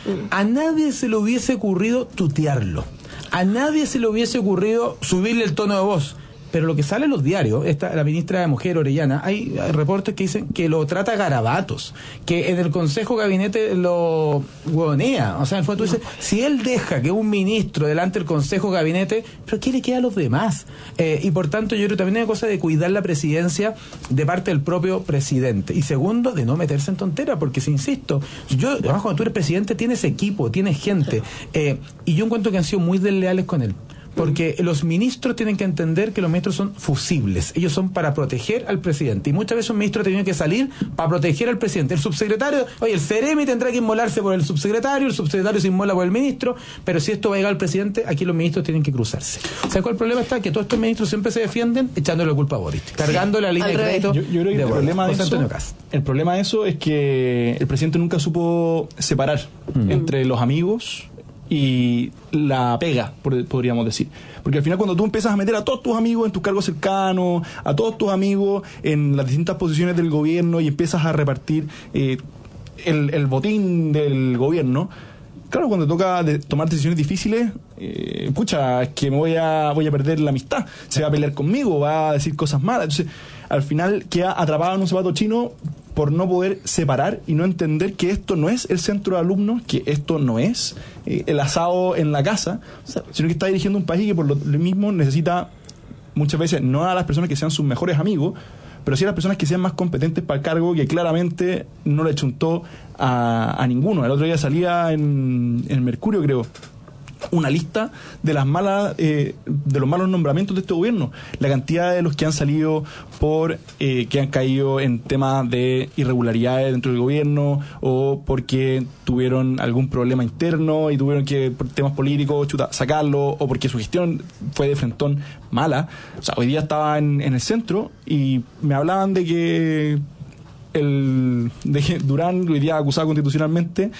A nadie se le hubiese ocurrido tutearlo. A nadie se le hubiese ocurrido subirle el tono de voz. Pero lo que sale en los diarios, esta, la ministra de Mujer, Orellana, hay, hay reportes que dicen que lo trata garabatos, que en el Consejo Gabinete lo huevonea. O sea, en el fondo tú dices, si él deja que un ministro delante del Consejo Gabinete, ¿pero qué le queda a los demás? Eh, y por tanto, yo creo que también hay una cosa de cuidar la presidencia de parte del propio presidente. Y segundo, de no meterse en tontera, porque si insisto, yo, además cuando tú eres presidente, tienes equipo, tienes gente, eh, y yo encuentro que han sido muy desleales con él. Porque los ministros tienen que entender que los ministros son fusibles. Ellos son para proteger al presidente. Y muchas veces un ministro ha tenido que salir para proteger al presidente. El subsecretario, oye, el Ceremi tendrá que inmolarse por el subsecretario, el subsecretario se inmola por el ministro, pero si esto va a llegar al presidente, aquí los ministros tienen que cruzarse. ¿Sabes cuál problema está? Que todos estos ministros siempre se defienden echándole la culpa a Boric, cargándole la línea de crédito. Yo, yo creo que de el problema de eso, el problema de eso es que el presidente nunca supo separar mm. entre los amigos y la pega, podríamos decir. Porque al final cuando tú empiezas a meter a todos tus amigos en tus cargos cercanos, a todos tus amigos en las distintas posiciones del gobierno y empiezas a repartir eh, el, el botín del gobierno, claro, cuando toca de tomar decisiones difíciles, eh, pucha, es que me voy a, voy a perder la amistad, se va a pelear conmigo, va a decir cosas malas. Entonces, al final queda atrapado en un zapato chino por no poder separar y no entender que esto no es el centro de alumnos, que esto no es eh, el asado en la casa, sino que está dirigiendo un país que por lo mismo necesita muchas veces no a las personas que sean sus mejores amigos, pero sí a las personas que sean más competentes para el cargo, que claramente no le chuntó a, a ninguno. El otro día salía en, en el Mercurio, creo, una lista de las malas eh, de los malos nombramientos de este gobierno, la cantidad de los que han salido por eh, que han caído en temas de irregularidades dentro del gobierno o porque tuvieron algún problema interno y tuvieron que por temas políticos chuta, sacarlo o porque su gestión fue de frentón mala. O sea, hoy día estaba en, en el centro y me hablaban de que el de que Durán hoy día acusado constitucionalmente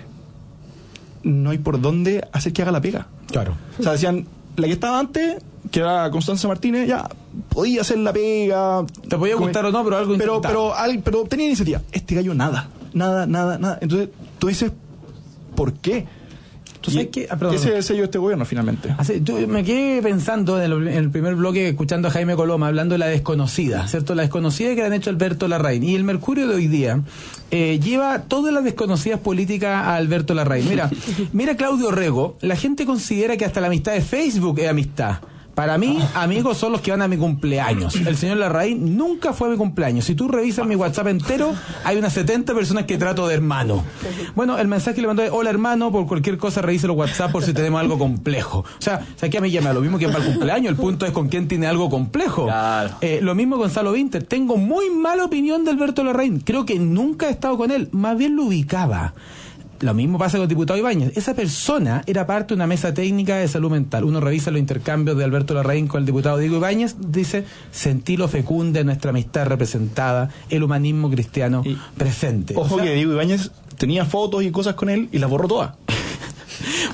no hay por dónde hacer que haga la pega. Claro. O sea, decían, la que estaba antes, que era Constanza Martínez, ya podía hacer la pega. Te podía gustar o no, pero algo pero, pero, pero, pero tenía iniciativa. Este gallo nada, nada, nada, nada. Entonces tú dices, ¿por qué? ¿Sabes qué? Ah, perdón, ¿Qué se selló este gobierno finalmente? Así, yo me quedé pensando en el, en el primer bloque, escuchando a Jaime Coloma hablando de la desconocida, ¿cierto? La desconocida que le han hecho Alberto Larraín. Y el Mercurio de hoy día eh, lleva todas las desconocidas políticas a Alberto Larraín. Mira, mira Claudio Rego, la gente considera que hasta la amistad de Facebook es amistad. Para mí, amigos son los que van a mi cumpleaños. El señor Larraín nunca fue a mi cumpleaños. Si tú revisas mi WhatsApp entero, hay unas setenta personas que trato de hermano. Bueno, el mensaje que le mandó es, hola hermano, por cualquier cosa revise los WhatsApp por si tenemos algo complejo. O sea, o sea que a mí ya me da lo mismo que para el cumpleaños. El punto es con quién tiene algo complejo. Claro. Eh, lo mismo Gonzalo Vinter. Tengo muy mala opinión de Alberto Larraín. Creo que nunca he estado con él. Más bien lo ubicaba. Lo mismo pasa con el diputado Ibáñez. Esa persona era parte de una mesa técnica de salud mental. Uno revisa los intercambios de Alberto Larraín con el diputado Diego Ibáñez, dice, sentí lo fecunda de nuestra amistad representada, el humanismo cristiano y, presente. Ojo, o sea, que Diego Ibáñez tenía fotos y cosas con él y las borró todas.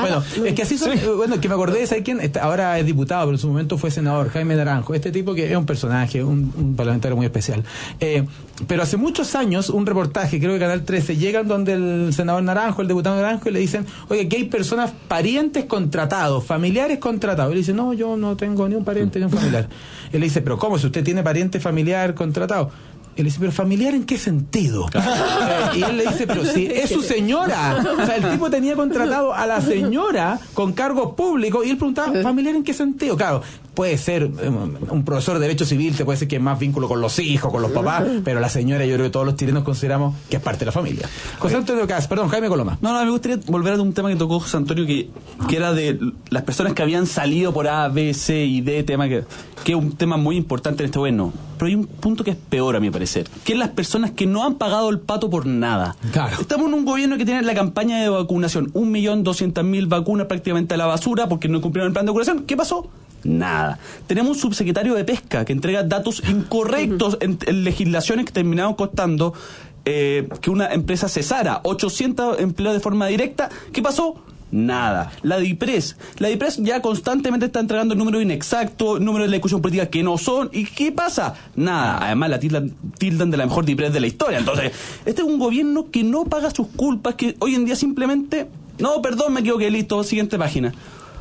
Bueno, es que así son, sí. Bueno, que me acordé de ¿sabes quién? Ahora es diputado, pero en su momento fue senador, Jaime Naranjo. Este tipo que es un personaje, un, un parlamentario muy especial. Eh, pero hace muchos años, un reportaje, creo que Canal trece, llegan donde el senador Naranjo, el diputado Naranjo, y le dicen, oye, que hay personas, parientes contratados, familiares contratados. Y le dice, no, yo no tengo ni un pariente ni un familiar. Él le dice, pero ¿cómo? Si usted tiene pariente familiar contratado. Él dice, pero familiar ¿en qué sentido? eh, y él le dice, pero si es su señora. O sea, el tipo tenía contratado a la señora con cargos públicos y él preguntaba, ¿familiar en qué sentido? Claro, puede ser um, un profesor de Derecho Civil, te puede decir que es más vínculo con los hijos, con los papás, pero la señora yo creo que todos los chilenos consideramos que es parte de la familia. José Antonio Cas, perdón, Jaime Coloma. No, no, me gustaría volver a un tema que tocó José Antonio, que, que era de las personas que habían salido por A, B, C y D, tema que, que es un tema muy importante en este gobierno. Pero hay un punto que es peor, a mi parecer, que es las personas que no han pagado el pato por nada. Claro. Estamos en un gobierno que tiene la campaña de vacunación, un millón doscientas mil vacunas prácticamente a la basura porque no cumplieron el plan de vacunación. ¿Qué pasó? Nada. Tenemos un subsecretario de Pesca que entrega datos incorrectos en, en legislaciones que terminaron costando eh, que una empresa cesara ochocientos empleados de forma directa. ¿Qué pasó? Nada. La DIPRES. La DIPRES ya constantemente está entregando números inexactos, números de la discusión política que no son. ¿Y qué pasa? Nada. Además la tildan, tildan de la mejor DIPRES de la historia. Entonces, este es un gobierno que no paga sus culpas, que hoy en día simplemente... No, perdón, me equivoqué, listo, siguiente página.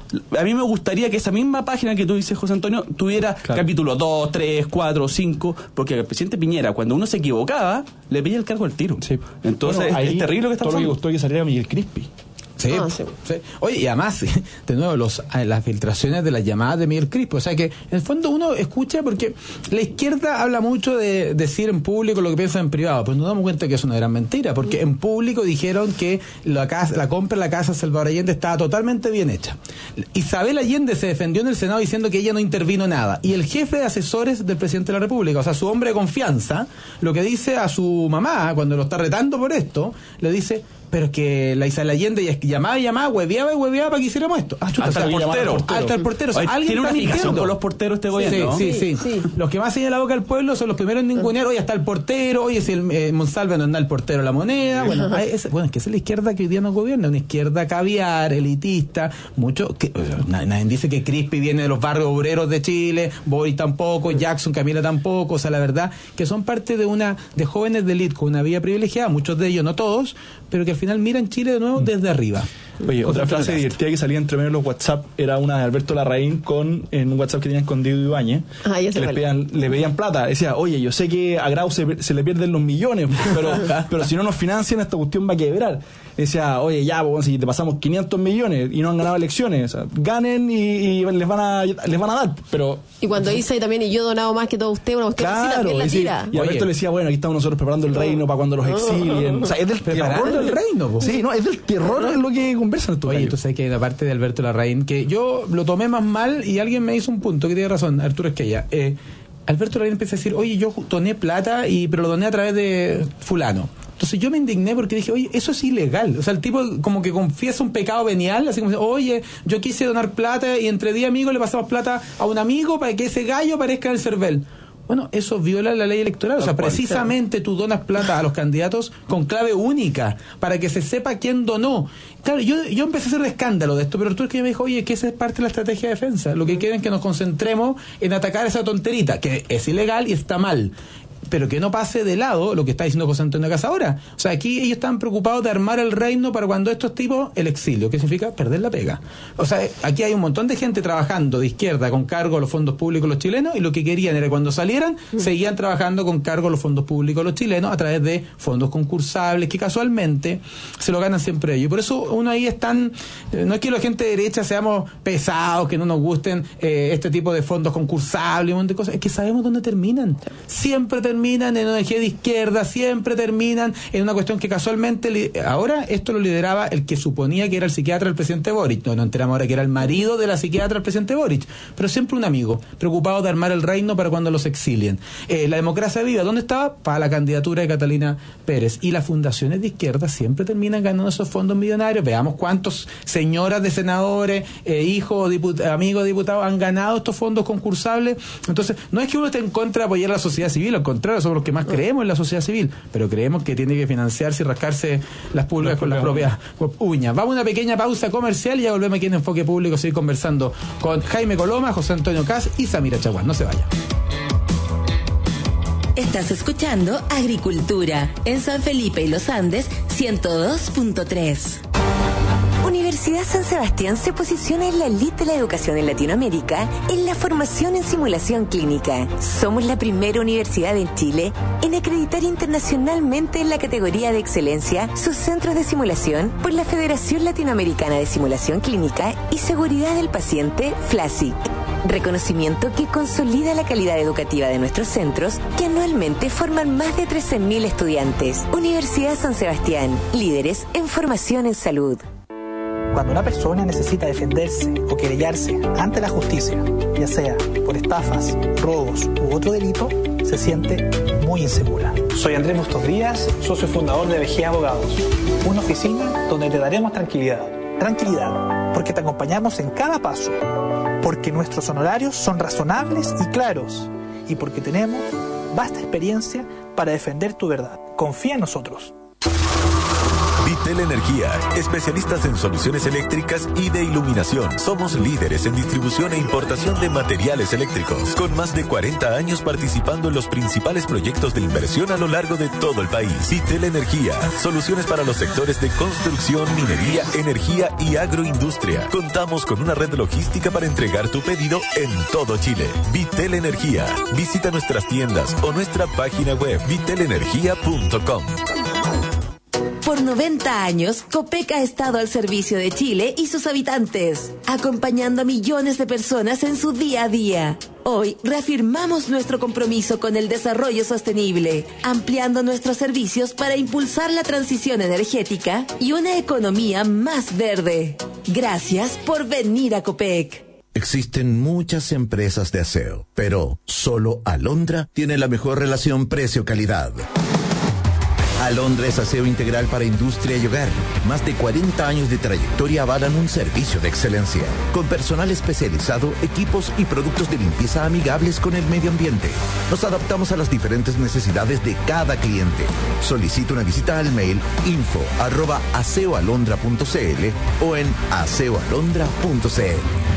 A mí me gustaría que esa misma página que tú dices, José Antonio, tuviera claro. capítulo dos, tres, cuatro, cinco, porque al presidente Piñera, cuando uno se equivocaba, le pedía el cargo al tiro. Sí. Entonces, bueno, es terrible lo que está pasando. Todo lo que gustó que saliera Miguel Crispi. Sí, ah, sí. sí. Oye, y además, de nuevo, los, las filtraciones de las llamadas de Miguel Crispo. O sea que, en el fondo, uno escucha porque la izquierda habla mucho de decir en público lo que piensa en privado, pero nos damos cuenta que es una gran mentira, porque en público dijeron que la, casa, la compra de la casa Salvador Allende estaba totalmente bien hecha. Isabel Allende se defendió en el Senado diciendo que ella no intervino nada. Y el jefe de asesores del presidente de la República, o sea, su hombre de confianza, lo que dice a su mamá, cuando lo está retando por esto, le dice... Pero es que la Isabel Allende llamaba y llamaba, hueveaba y hueveaba para que hiciéramos esto. Ah, chuta, hasta, o sea, el portero. hasta el portero. O sea, alguien tiene una está fijación con los porteros este gobierno. Sí, sí, sí, sí. Los que más señalan la boca al pueblo son los primeros en ningunear. Oye, hasta el portero. Oye, si el eh, Monsalve no anda el portero la moneda. Bueno, es, bueno, es que es la izquierda que hoy día nos gobierna. Una izquierda caviar, elitista. Mucho. Que, o sea, nadie, nadie dice que Crispi viene de los barrios obreros de Chile. Boy tampoco. Jackson, Camila tampoco. O sea, la verdad que son parte de una de jóvenes de élite con una vida privilegiada. Muchos de ellos, no todos, pero que al final miran Chile de nuevo desde arriba. Oye, otra frase divertida que salía entre medio de los WhatsApp era una de Alberto Larraín con en un WhatsApp que tenía escondido Ibáñez, ah, que le pedían, le pedían plata. Decía, oye, yo sé que a Grau se, se le pierden los millones, pero, pero si no nos financian esta cuestión va a quebrar. Decía, oye, ya, pues, si te pasamos quinientos millones y no han ganado elecciones, o sea, ganen y, y les van a les van a dar, pero... Y cuando dice también, y yo he donado más que todo usted, bueno, usted claro, sí también la tira. Y Alberto le decía, bueno, aquí estamos nosotros preparando el reino para cuando los exilien. O sea, es del terror del reino. Po. Sí, no, es del terror es lo que conversan estos. Oye, tú sabes que la parte de Alberto Larraín, que yo lo tomé más mal y alguien me hizo un punto, que tiene razón, Arturo Esquella. Eh, Alberto Larraín empieza a decir, oye, yo doné plata, y pero lo doné a través de fulano. Entonces yo me indigné porque dije, oye, eso es ilegal. O sea, el tipo como que confiesa un pecado venial, así como, oye, yo quise donar plata y entre diez amigos le pasamos plata a un amigo para que ese gallo aparezca en el CERVEL. Bueno, eso viola la ley electoral. O sea, precisamente tú donas plata a los candidatos con clave única para que se sepa quién donó. Claro, yo, yo empecé a hacer escándalo de esto, pero Arturo que me dijo, oye, que esa es parte de la estrategia de defensa. Lo que quieren es que nos concentremos en atacar esa tonterita, que es ilegal y está mal, pero que no pase de lado lo que está diciendo José Antonio Cas ahora. O sea, aquí ellos están preocupados de armar el reino para cuando estos tipos, el exilio, que significa perder la pega. O sea, aquí hay un montón de gente trabajando de izquierda con cargo a los fondos públicos los chilenos, y lo que querían era que cuando salieran, seguían trabajando con cargo a los fondos públicos los chilenos a través de fondos concursables, que casualmente se lo ganan siempre ellos. Y por eso uno ahí es tan... Eh, no es que la gente de derecha seamos pesados, que no nos gusten eh, este tipo de fondos concursables y un montón de cosas, es que sabemos dónde terminan. Siempre terminan terminan en una energía de izquierda, siempre terminan en una cuestión que casualmente ahora esto lo lideraba el que suponía que era el psiquiatra del presidente Boric. No, nos enteramos ahora que era el marido de la psiquiatra del presidente Boric, pero siempre un amigo, preocupado de armar el reino para cuando los exilien. Eh, la democracia viva, ¿dónde estaba? Para la candidatura de Catalina Pérez. Y las fundaciones de izquierda siempre terminan ganando esos fondos millonarios. Veamos cuántos señoras de senadores, eh, hijos, diput- amigos de diputados han ganado estos fondos concursables. Entonces, no es que uno esté en contra de apoyar a la sociedad civil, al contrario, contrario, somos los que más creemos en la sociedad civil, pero creemos que tiene que financiarse y rascarse las pulgas con las propias uñas. Vamos a una pequeña pausa comercial y ya volvemos aquí en Enfoque Público a seguir conversando con Jaime Coloma, José Antonio Caz y Samira Chaguán. No se vayan. Estás escuchando Agricultura en San Felipe y Los Andes ciento dos punto tres. Universidad San Sebastián se posiciona en la elite de la educación en Latinoamérica en la formación en simulación clínica. Somos la primera universidad en Chile en acreditar internacionalmente en la categoría de excelencia sus centros de simulación por la Federación Latinoamericana de Simulación Clínica y Seguridad del Paciente, FLASIC. Reconocimiento que consolida la calidad educativa de nuestros centros, que anualmente forman más de trece mil estudiantes. Universidad San Sebastián, líderes en formación en salud. Cuando una persona necesita defenderse o querellarse ante la justicia, ya sea por estafas, robos u otro delito, se siente muy insegura. Soy Andrés Bustos Díaz, socio fundador de V G Abogados, una oficina donde te daremos tranquilidad. Tranquilidad, porque te acompañamos en cada paso, porque nuestros honorarios son razonables y claros, y porque tenemos vasta experiencia para defender tu verdad. Confía en nosotros. Vitel Energía, especialistas en soluciones eléctricas y de iluminación. Somos líderes en distribución e importación de materiales eléctricos, con más de cuarenta años participando en los principales proyectos de inversión a lo largo de todo el país. Vitel Energía, soluciones para los sectores de construcción, minería, energía y agroindustria. Contamos con una red logística para entregar tu pedido en todo Chile. Vitel Energía. Visita nuestras tiendas o nuestra página web vitel energía punto com. Por noventa años, Copec ha estado al servicio de Chile y sus habitantes, acompañando a millones de personas en su día a día. Hoy reafirmamos nuestro compromiso con el desarrollo sostenible, ampliando nuestros servicios para impulsar la transición energética y una economía más verde. Gracias por venir a Copec. Existen muchas empresas de aseo, pero solo Alondra tiene la mejor relación precio-calidad. Alondra es aseo integral para industria y hogar. Más de cuarenta años de trayectoria avalan un servicio de excelencia. Con personal especializado, equipos y productos de limpieza amigables con el medio ambiente. Nos adaptamos a las diferentes necesidades de cada cliente. Solicita una visita al mail info arroba aseoalondra punto cl o en aseoalondra punto cl.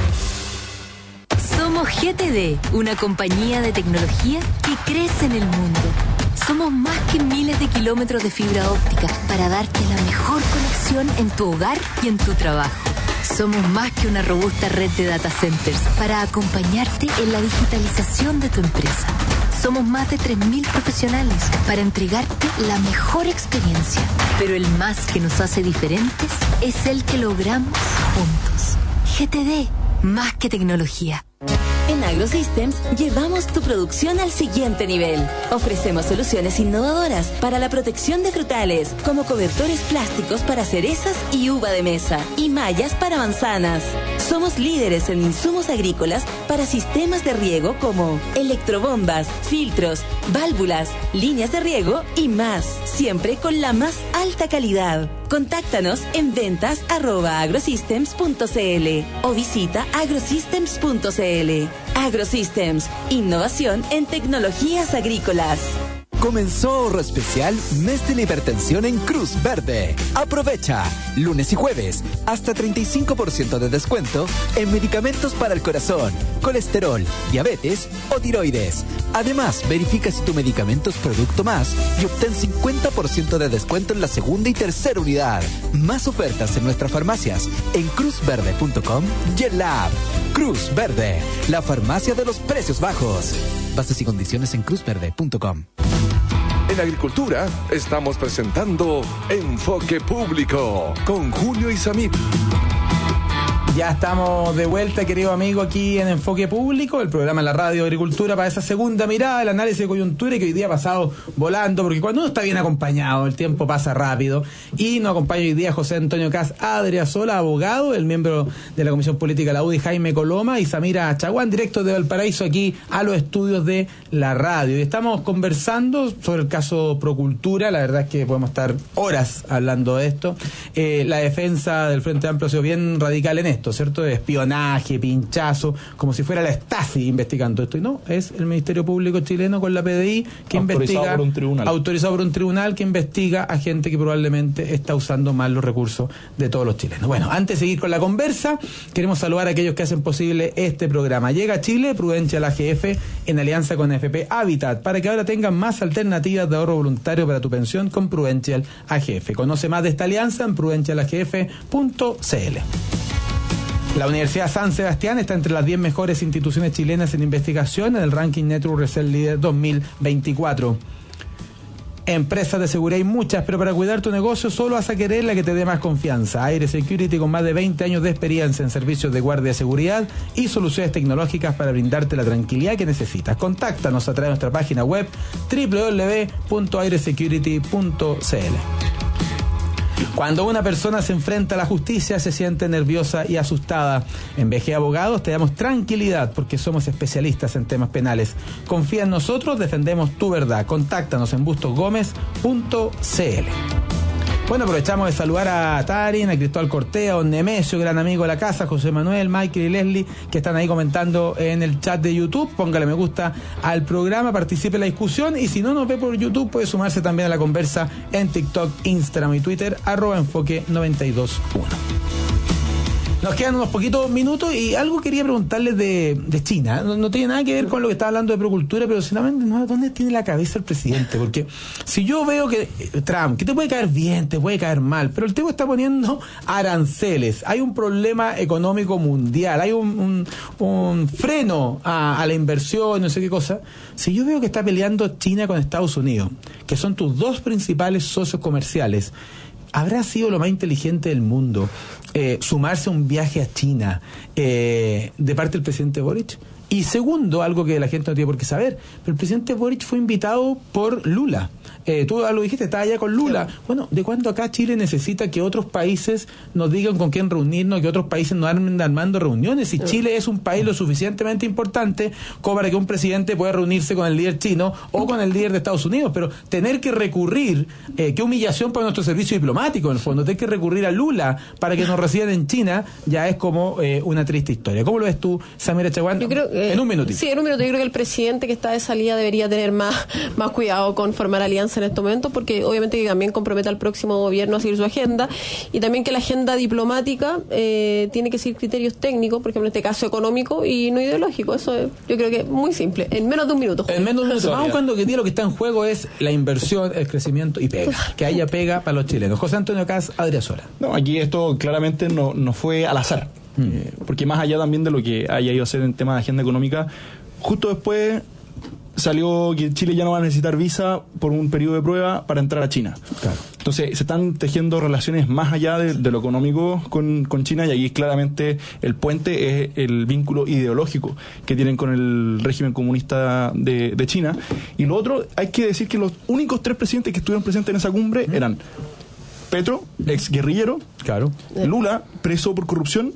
Somos G T D, una compañía de tecnología que crece en el mundo. Somos más que miles de kilómetros de fibra óptica para darte la mejor conexión en tu hogar y en tu trabajo. Somos más que una robusta red de data centers para acompañarte en la digitalización de tu empresa. Somos más de tres mil profesionales para entregarte la mejor experiencia. Pero el más que nos hace diferentes es el que logramos juntos. G T D, más que tecnología. En AgroSystems llevamos tu producción al siguiente nivel. Ofrecemos soluciones innovadoras para la protección de frutales, como cobertores plásticos para cerezas y uva de mesa, y mallas para manzanas. Somos líderes en insumos agrícolas para sistemas de riego como electrobombas, filtros, válvulas, líneas de riego y más, siempre con la más alta calidad. Contáctanos en ventas arroba agrosystems punto cl o visita agrosystems punto cl. AgroSystems, innovación en tecnologías agrícolas. Comenzó ahorro especial mes de la hipertensión en Cruz Verde. Aprovecha, lunes y jueves, hasta treinta y cinco por ciento de descuento en medicamentos para el corazón, colesterol, diabetes o tiroides. Además, verifica si tu medicamento es producto más y obtén cincuenta por ciento de descuento en la segunda y tercera unidad. Más ofertas en nuestras farmacias en cruz verde punto com y en la app. Cruz Verde, la farmacia de los precios bajos. Bases y condiciones en cruz verde punto com. En Agricultura estamos presentando Enfoque Público con Julio Isamit. Ya estamos de vuelta, querido amigo, aquí en Enfoque Público, el programa en la radio Agricultura, para esa segunda mirada, el análisis de coyuntura, que hoy día ha pasado volando, porque cuando uno está bien acompañado, el tiempo pasa rápido. Y nos acompaña hoy día José Antonio Caz Adriasola, abogado, el miembro de la Comisión Política de la U D I, Jaime Coloma, y Samira Chaguán, directo de Valparaíso, aquí a los estudios de la radio. Y estamos conversando sobre el caso Procultura. La verdad es que podemos estar horas hablando de esto. Eh, la defensa del Frente Amplio ha sido bien radical en esto. esto, ¿cierto? De espionaje, pinchazo, como si fuera la Stasi investigando esto. Y no, es el Ministerio Público chileno con la P D I que autorizado investiga, por un tribunal. autorizado por un tribunal que investiga a gente que probablemente está usando mal los recursos de todos los chilenos. Bueno, antes de seguir con la conversa, queremos saludar a aquellos que hacen posible este programa. Llega a Chile Prudential A G F en alianza con F P Habitat para que ahora tengan más alternativas de ahorro voluntario para tu pensión con Prudential A G F. Conoce más de esta alianza en prudential a g f punto c l. La Universidad San Sebastián está entre las diez mejores instituciones chilenas en investigación en el ranking Network Research Leader dos mil veinticuatro. Empresas de seguridad hay muchas, pero para cuidar tu negocio solo vas a querer la que te dé más confianza. Aire Security, con más de veinte años de experiencia en servicios de guardia de seguridad y soluciones tecnológicas para brindarte la tranquilidad que necesitas. Contáctanos a través de nuestra página web doble u doble u doble u punto aire security punto c l. Cuando una persona se enfrenta a la justicia se siente nerviosa y asustada. En B G Abogados te damos tranquilidad porque somos especialistas en temas penales. Confía en nosotros, defendemos tu verdad. Contáctanos en bustos gómez punto c l. Bueno, aprovechamos de saludar a Tarin, a Cristóbal Cortea, a Don Nemesio, gran amigo de la casa, José Manuel, Michael y Leslie, que están ahí comentando en el chat de YouTube. Póngale me gusta al programa, participe en la discusión, y si no nos ve por YouTube, puede sumarse también a la conversa en TikTok, Instagram y Twitter, arroba enfoque noventa y dos punto uno. Nos quedan unos poquitos minutos y algo quería preguntarles de, de China. No, no tiene nada que ver con lo que estaba hablando de procultura, pero sinceramente, no, ¿dónde tiene la cabeza el presidente? Porque si yo veo que eh, Trump, que te puede caer bien, te puede caer mal, pero el tipo está poniendo aranceles, hay un problema económico mundial, hay un, un, un freno a, a la inversión, no sé qué cosa. Si yo veo que está peleando China con Estados Unidos, que son tus dos principales socios comerciales, ¿habrá sido lo más inteligente del mundo eh, sumarse a un viaje a China eh, de parte del presidente Boric? Y segundo, algo que la gente no tiene por qué saber, pero el presidente Boric fue invitado por Lula. Eh, tú lo dijiste, estaba allá con Lula. Bueno, ¿de cuándo acá Chile necesita que otros países nos digan con quién reunirnos, que otros países nos armen armando reuniones? Y Chile es un país lo suficientemente importante como para que un presidente pueda reunirse con el líder chino o con el líder de Estados Unidos, pero tener que recurrir, eh, qué humillación para nuestro servicio diplomático, en el fondo, tener que recurrir a Lula para que nos reciban en China, ya es como eh, una triste historia. ¿Cómo lo ves tú, Samira Chaguán? Yo creo, eh, en un minutito. Sí, en un minuto. Yo creo que el presidente que está de salida debería tener más, más cuidado con formar alianza en este momento, porque obviamente que también compromete al próximo gobierno a seguir su agenda, y también que la agenda diplomática eh, tiene que seguir criterios técnicos, por ejemplo en este caso económico y no ideológico. Eso es, yo creo que es muy simple, en menos de un minuto. En menos de un minuto. Vamos cuando que día lo que está en juego es la inversión, el crecimiento y pega, que haya pega para los chilenos. José Antonio Cas, Adriasola. No, aquí esto claramente no, no fue al azar, mm. eh, porque más allá también de lo que haya ido a hacer en tema de agenda económica, justo después salió que Chile ya no va a necesitar visa por un periodo de prueba para entrar a China. Claro. Entonces se están tejiendo relaciones más allá de, de lo económico con, con China, y ahí claramente el puente es el vínculo ideológico que tienen con el régimen comunista de, de China. Y lo otro, hay que decir que los únicos tres presidentes que estuvieron presentes en esa cumbre ¿Mm? eran Petro, ex guerrillero, claro, Lula, preso por corrupción,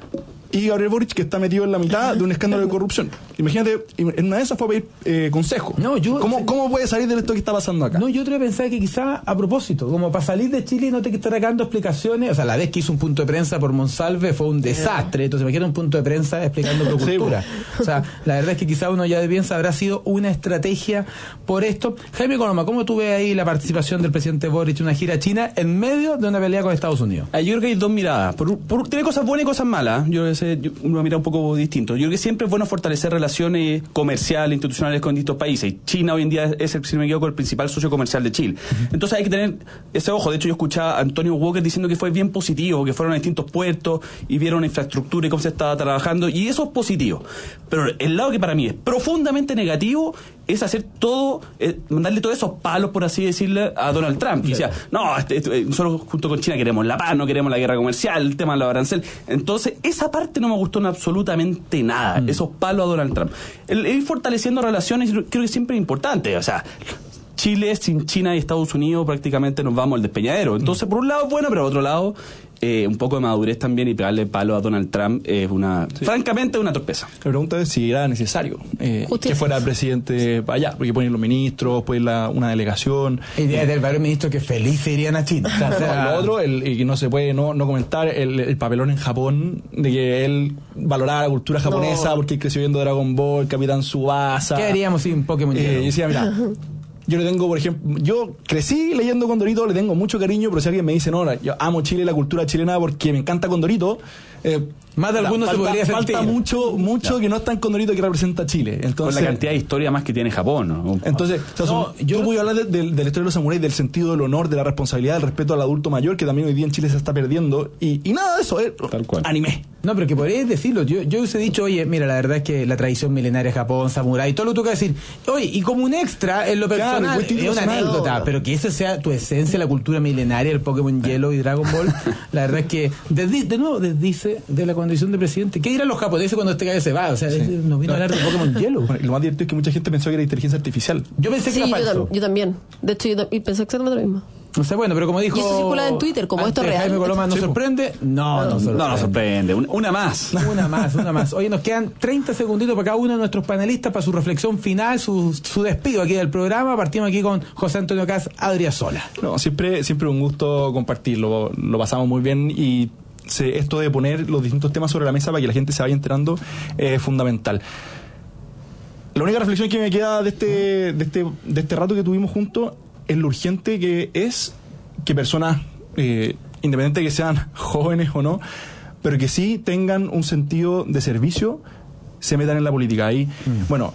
y Gabriel Boric, que está metido en la mitad de un escándalo de corrupción. Imagínate, en una de esas fue a pedir eh, consejo. No, yo, ¿Cómo, ¿Cómo puede salir de esto que está pasando acá? No, yo otra vez pensaba que quizá a propósito, como para salir de Chile y no te que estar dando explicaciones. O sea, la vez que hizo un punto de prensa por Monsalve fue un desastre. Entonces me queda un punto de prensa explicando procultura. O sea, la verdad es que quizá uno ya de piensa habrá sido una estrategia por esto. Jaime Coloma, ¿cómo tú ves ahí la participación del presidente Boric en una gira a China en medio de una pelea con Estados Unidos? Yo creo que hay dos miradas. Por, por, tiene cosas buenas y cosas malas. Yo uno mira un poco distinto. Yo creo que siempre es bueno fortalecer relaciones comerciales, institucionales con distintos países. China hoy en día es, el, si no me equivoco, el principal socio comercial de Chile. Uh-huh. Entonces hay que tener ese ojo. De hecho, yo escuchaba a Antonio Walker diciendo que fue bien positivo, que fueron a distintos puertos y vieron la infraestructura y cómo se estaba trabajando, y eso es positivo. Pero el lado que para mí es profundamente negativo es hacer todo, eh, mandarle todos esos palos, por así decirle, a Donald Trump. Que decía, no, este, este, nosotros junto con China queremos la paz, no queremos la guerra comercial, el tema de los aranceles. Entonces, esa parte no me gustó en absolutamente nada, mm. esos palos a Donald Trump. El, el ir fortaleciendo relaciones creo que siempre es importante, o sea... Chile sin China y Estados Unidos prácticamente nos vamos al despeñadero. Entonces, por un lado es bueno, pero por otro lado, eh, un poco de madurez también, y pegarle palo a Donald Trump es una, sí. francamente, una torpeza. La pregunta es si era necesario eh, que fuera el presidente para allá, porque ponen los ministros, pues la, una delegación. Y de, del varios ministros que felices irían a China. O sea, no, lo otro, el, y que no se puede no, no comentar el, el papelón en Japón de que él valoraba la cultura japonesa no. porque él creció viendo Dragon Ball, Capitán Tsubasa. ¿Qué haríamos sin Pokémon? Eh, y decía, mira, yo le tengo, por ejemplo, yo crecí leyendo Condorito, le tengo mucho cariño, pero si alguien me dice, no, yo amo Chile, la cultura chilena, porque me encanta Condorito, eh, más de algunos se podría sentir. Falta mucho, mucho no. que no está en Condorito que representa a Chile. Entonces, con la cantidad de historia más que tiene Japón, ¿no? Entonces, o sea, no, son, yo voy a hablar de, de, de la historia de los samuráis, del sentido del honor, de la responsabilidad, del respeto al adulto mayor, que también hoy día en Chile se está perdiendo, y, y nada de eso, eh, tal cual. Anime. No, pero que podríais decirlo. Yo, yo os he dicho, oye, mira, la verdad es que la tradición milenaria de Japón, samurái, todo lo que tú quieras decir. Oye, y como un extra, en lo personal, claro, es una anécdota, no. pero que esa sea tu esencia, la cultura milenaria, el Pokémon Yellow y Dragon Ball, la verdad es que, desde, de nuevo, desdice de la condición de presidente. ¿Qué dirán los japoneses cuando este gallo se va? O sea, sí. nos vino no. a hablar de Pokémon Yellow. Bueno, lo más divertido es que mucha gente pensó que era inteligencia artificial. Yo pensé sí, que era falso. Yo, yo también. De hecho, yo y pensé exactamente lo mismo. O sea, bueno, pero como dijo... Y eso circula en Twitter, como esto es real. Jaime Coloma, ¿nos sí, sorprende? No, no, no sorprende. No nos sorprende. Una más. Una más, una más. Oye, nos quedan treinta segunditos para cada uno de nuestros panelistas para su reflexión final, su, su despido aquí del programa. Partimos aquí con José Antonio Caz Adriasola. No, siempre, siempre un gusto compartirlo. Lo pasamos muy bien y se, esto de poner los distintos temas sobre la mesa para que la gente se vaya enterando es eh, fundamental. La única reflexión que me queda de este, de este, de este rato que tuvimos juntos es lo urgente que es que personas, eh, independiente de que sean jóvenes o no, pero que sí tengan un sentido de servicio, se metan en la política. Ahí, mm. bueno,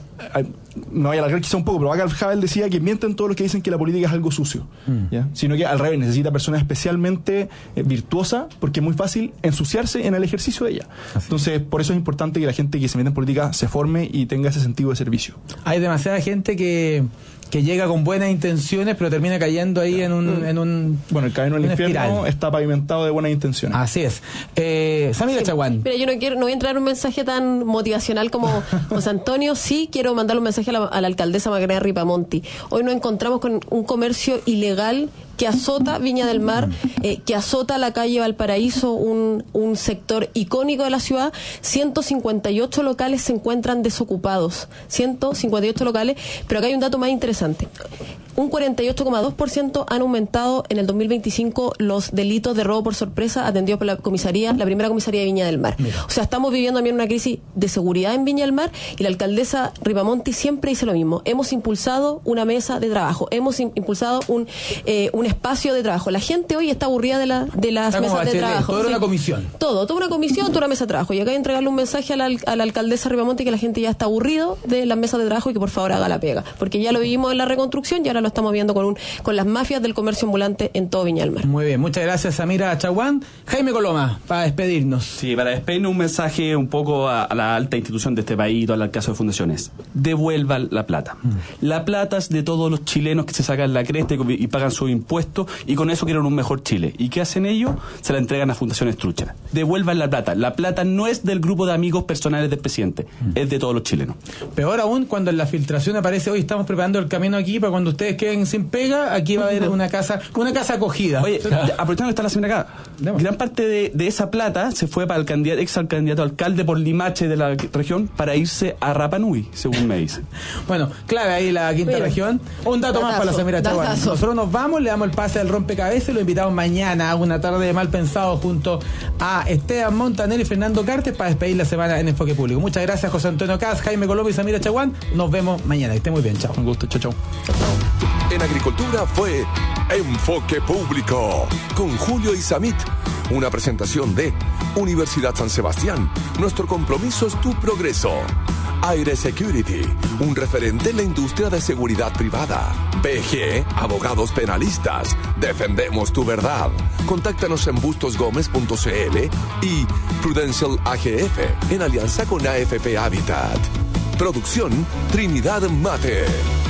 me voy a alargar quizá un poco, pero Václav Havel decía que mienten todos los que dicen que la política es algo sucio, mm. ¿ya? Sino que al revés, necesita personas especialmente eh, virtuosas, porque es muy fácil ensuciarse en el ejercicio de ella. Así. Entonces, por eso es importante que la gente que se mete en política se forme y tenga ese sentido de servicio. Hay demasiada gente que que llega con buenas intenciones, pero termina cayendo ahí en un... En un bueno, el camino al infierno espiral. Está pavimentado de buenas intenciones. Así es. Eh, Samira sí. Chaguán. Pero yo no quiero, no voy a entrar en un mensaje tan motivacional como José Antonio. Sí quiero mandar un mensaje a la, a la alcaldesa Magdalena Ripamonti. Hoy nos encontramos con un comercio ilegal que azota Viña del Mar, eh, que azota la calle Valparaíso, un, un sector icónico de la ciudad. ciento cincuenta y ocho locales se encuentran desocupados. ciento cincuenta y ocho locales, pero acá hay un dato más interesante. Un cuarenta y ocho coma dos por ciento han aumentado en el dos mil veinticinco los delitos de robo por sorpresa atendidos por la comisaría, la primera comisaría de Viña del Mar. Mira. O sea, estamos viviendo también una crisis de seguridad en Viña del Mar, y la alcaldesa Ripamonti siempre dice lo mismo. Hemos impulsado una mesa de trabajo, hemos impulsado un, eh, un espacio de trabajo. La gente hoy está aburrida de, la, de las mesas de trabajo. Todo era una comisión. Todo, toda una comisión, toda una mesa de trabajo. Y acá hay que entregarle un mensaje a la, a la alcaldesa Ripamonti que la gente ya está aburrido de las mesas de trabajo y que por favor haga la pega. Porque ya lo vivimos en la reconstrucción y ahora lo estamos viendo con un con las mafias del comercio ambulante en todo Viña del Mar. Muy bien, muchas gracias Samira Chaguán. Jaime Coloma, para despedirnos. Sí, para despedirnos un mensaje un poco a, a la alta institución de este país, todo el caso de fundaciones. Devuelvan la plata. Mm. La plata es de todos los chilenos que se sacan la cresta y, y pagan sus impuestos y con eso quieren un mejor Chile. ¿Y qué hacen ellos? Se la entregan a fundaciones truchas. Devuelvan la plata. La plata no es del grupo de amigos personales del presidente, mm. es de todos los chilenos. Peor aún cuando en la filtración aparece, hoy estamos preparando el camino aquí para cuando ustedes queden sin pega, aquí va a haber una casa una casa acogida. Oye, aprovechando que está la semana acá, Demos. gran parte de, de esa plata se fue para el candidato, ex candidato alcalde por Limache de la región para irse a Rapa Nui, según me dicen. Bueno, clave ahí la quinta Mira, región. Un dato datazo, más para la Samira Chaguán. Nosotros nos vamos, le damos el pase al rompecabezas y lo invitamos mañana a una tarde de mal pensado junto a Esteban Montaner y Fernando Cartes para despedir la semana en Enfoque Público. Muchas gracias José Antonio Caz, Jaime Coloma y Samira Chaguán. Nos vemos mañana. Que esté muy bien. Chao. Un gusto. Chao, chao. En agricultura fue Enfoque Público con Julio Isamit. Una presentación de Universidad San Sebastián. Nuestro compromiso es tu progreso. Aire Security, un referente en la industria de seguridad privada. P G, abogados penalistas. Defendemos tu verdad. Contáctanos en bustos gómez punto c l y Prudential A G F en alianza con A F P Habitat. Producción Trinidad Mate.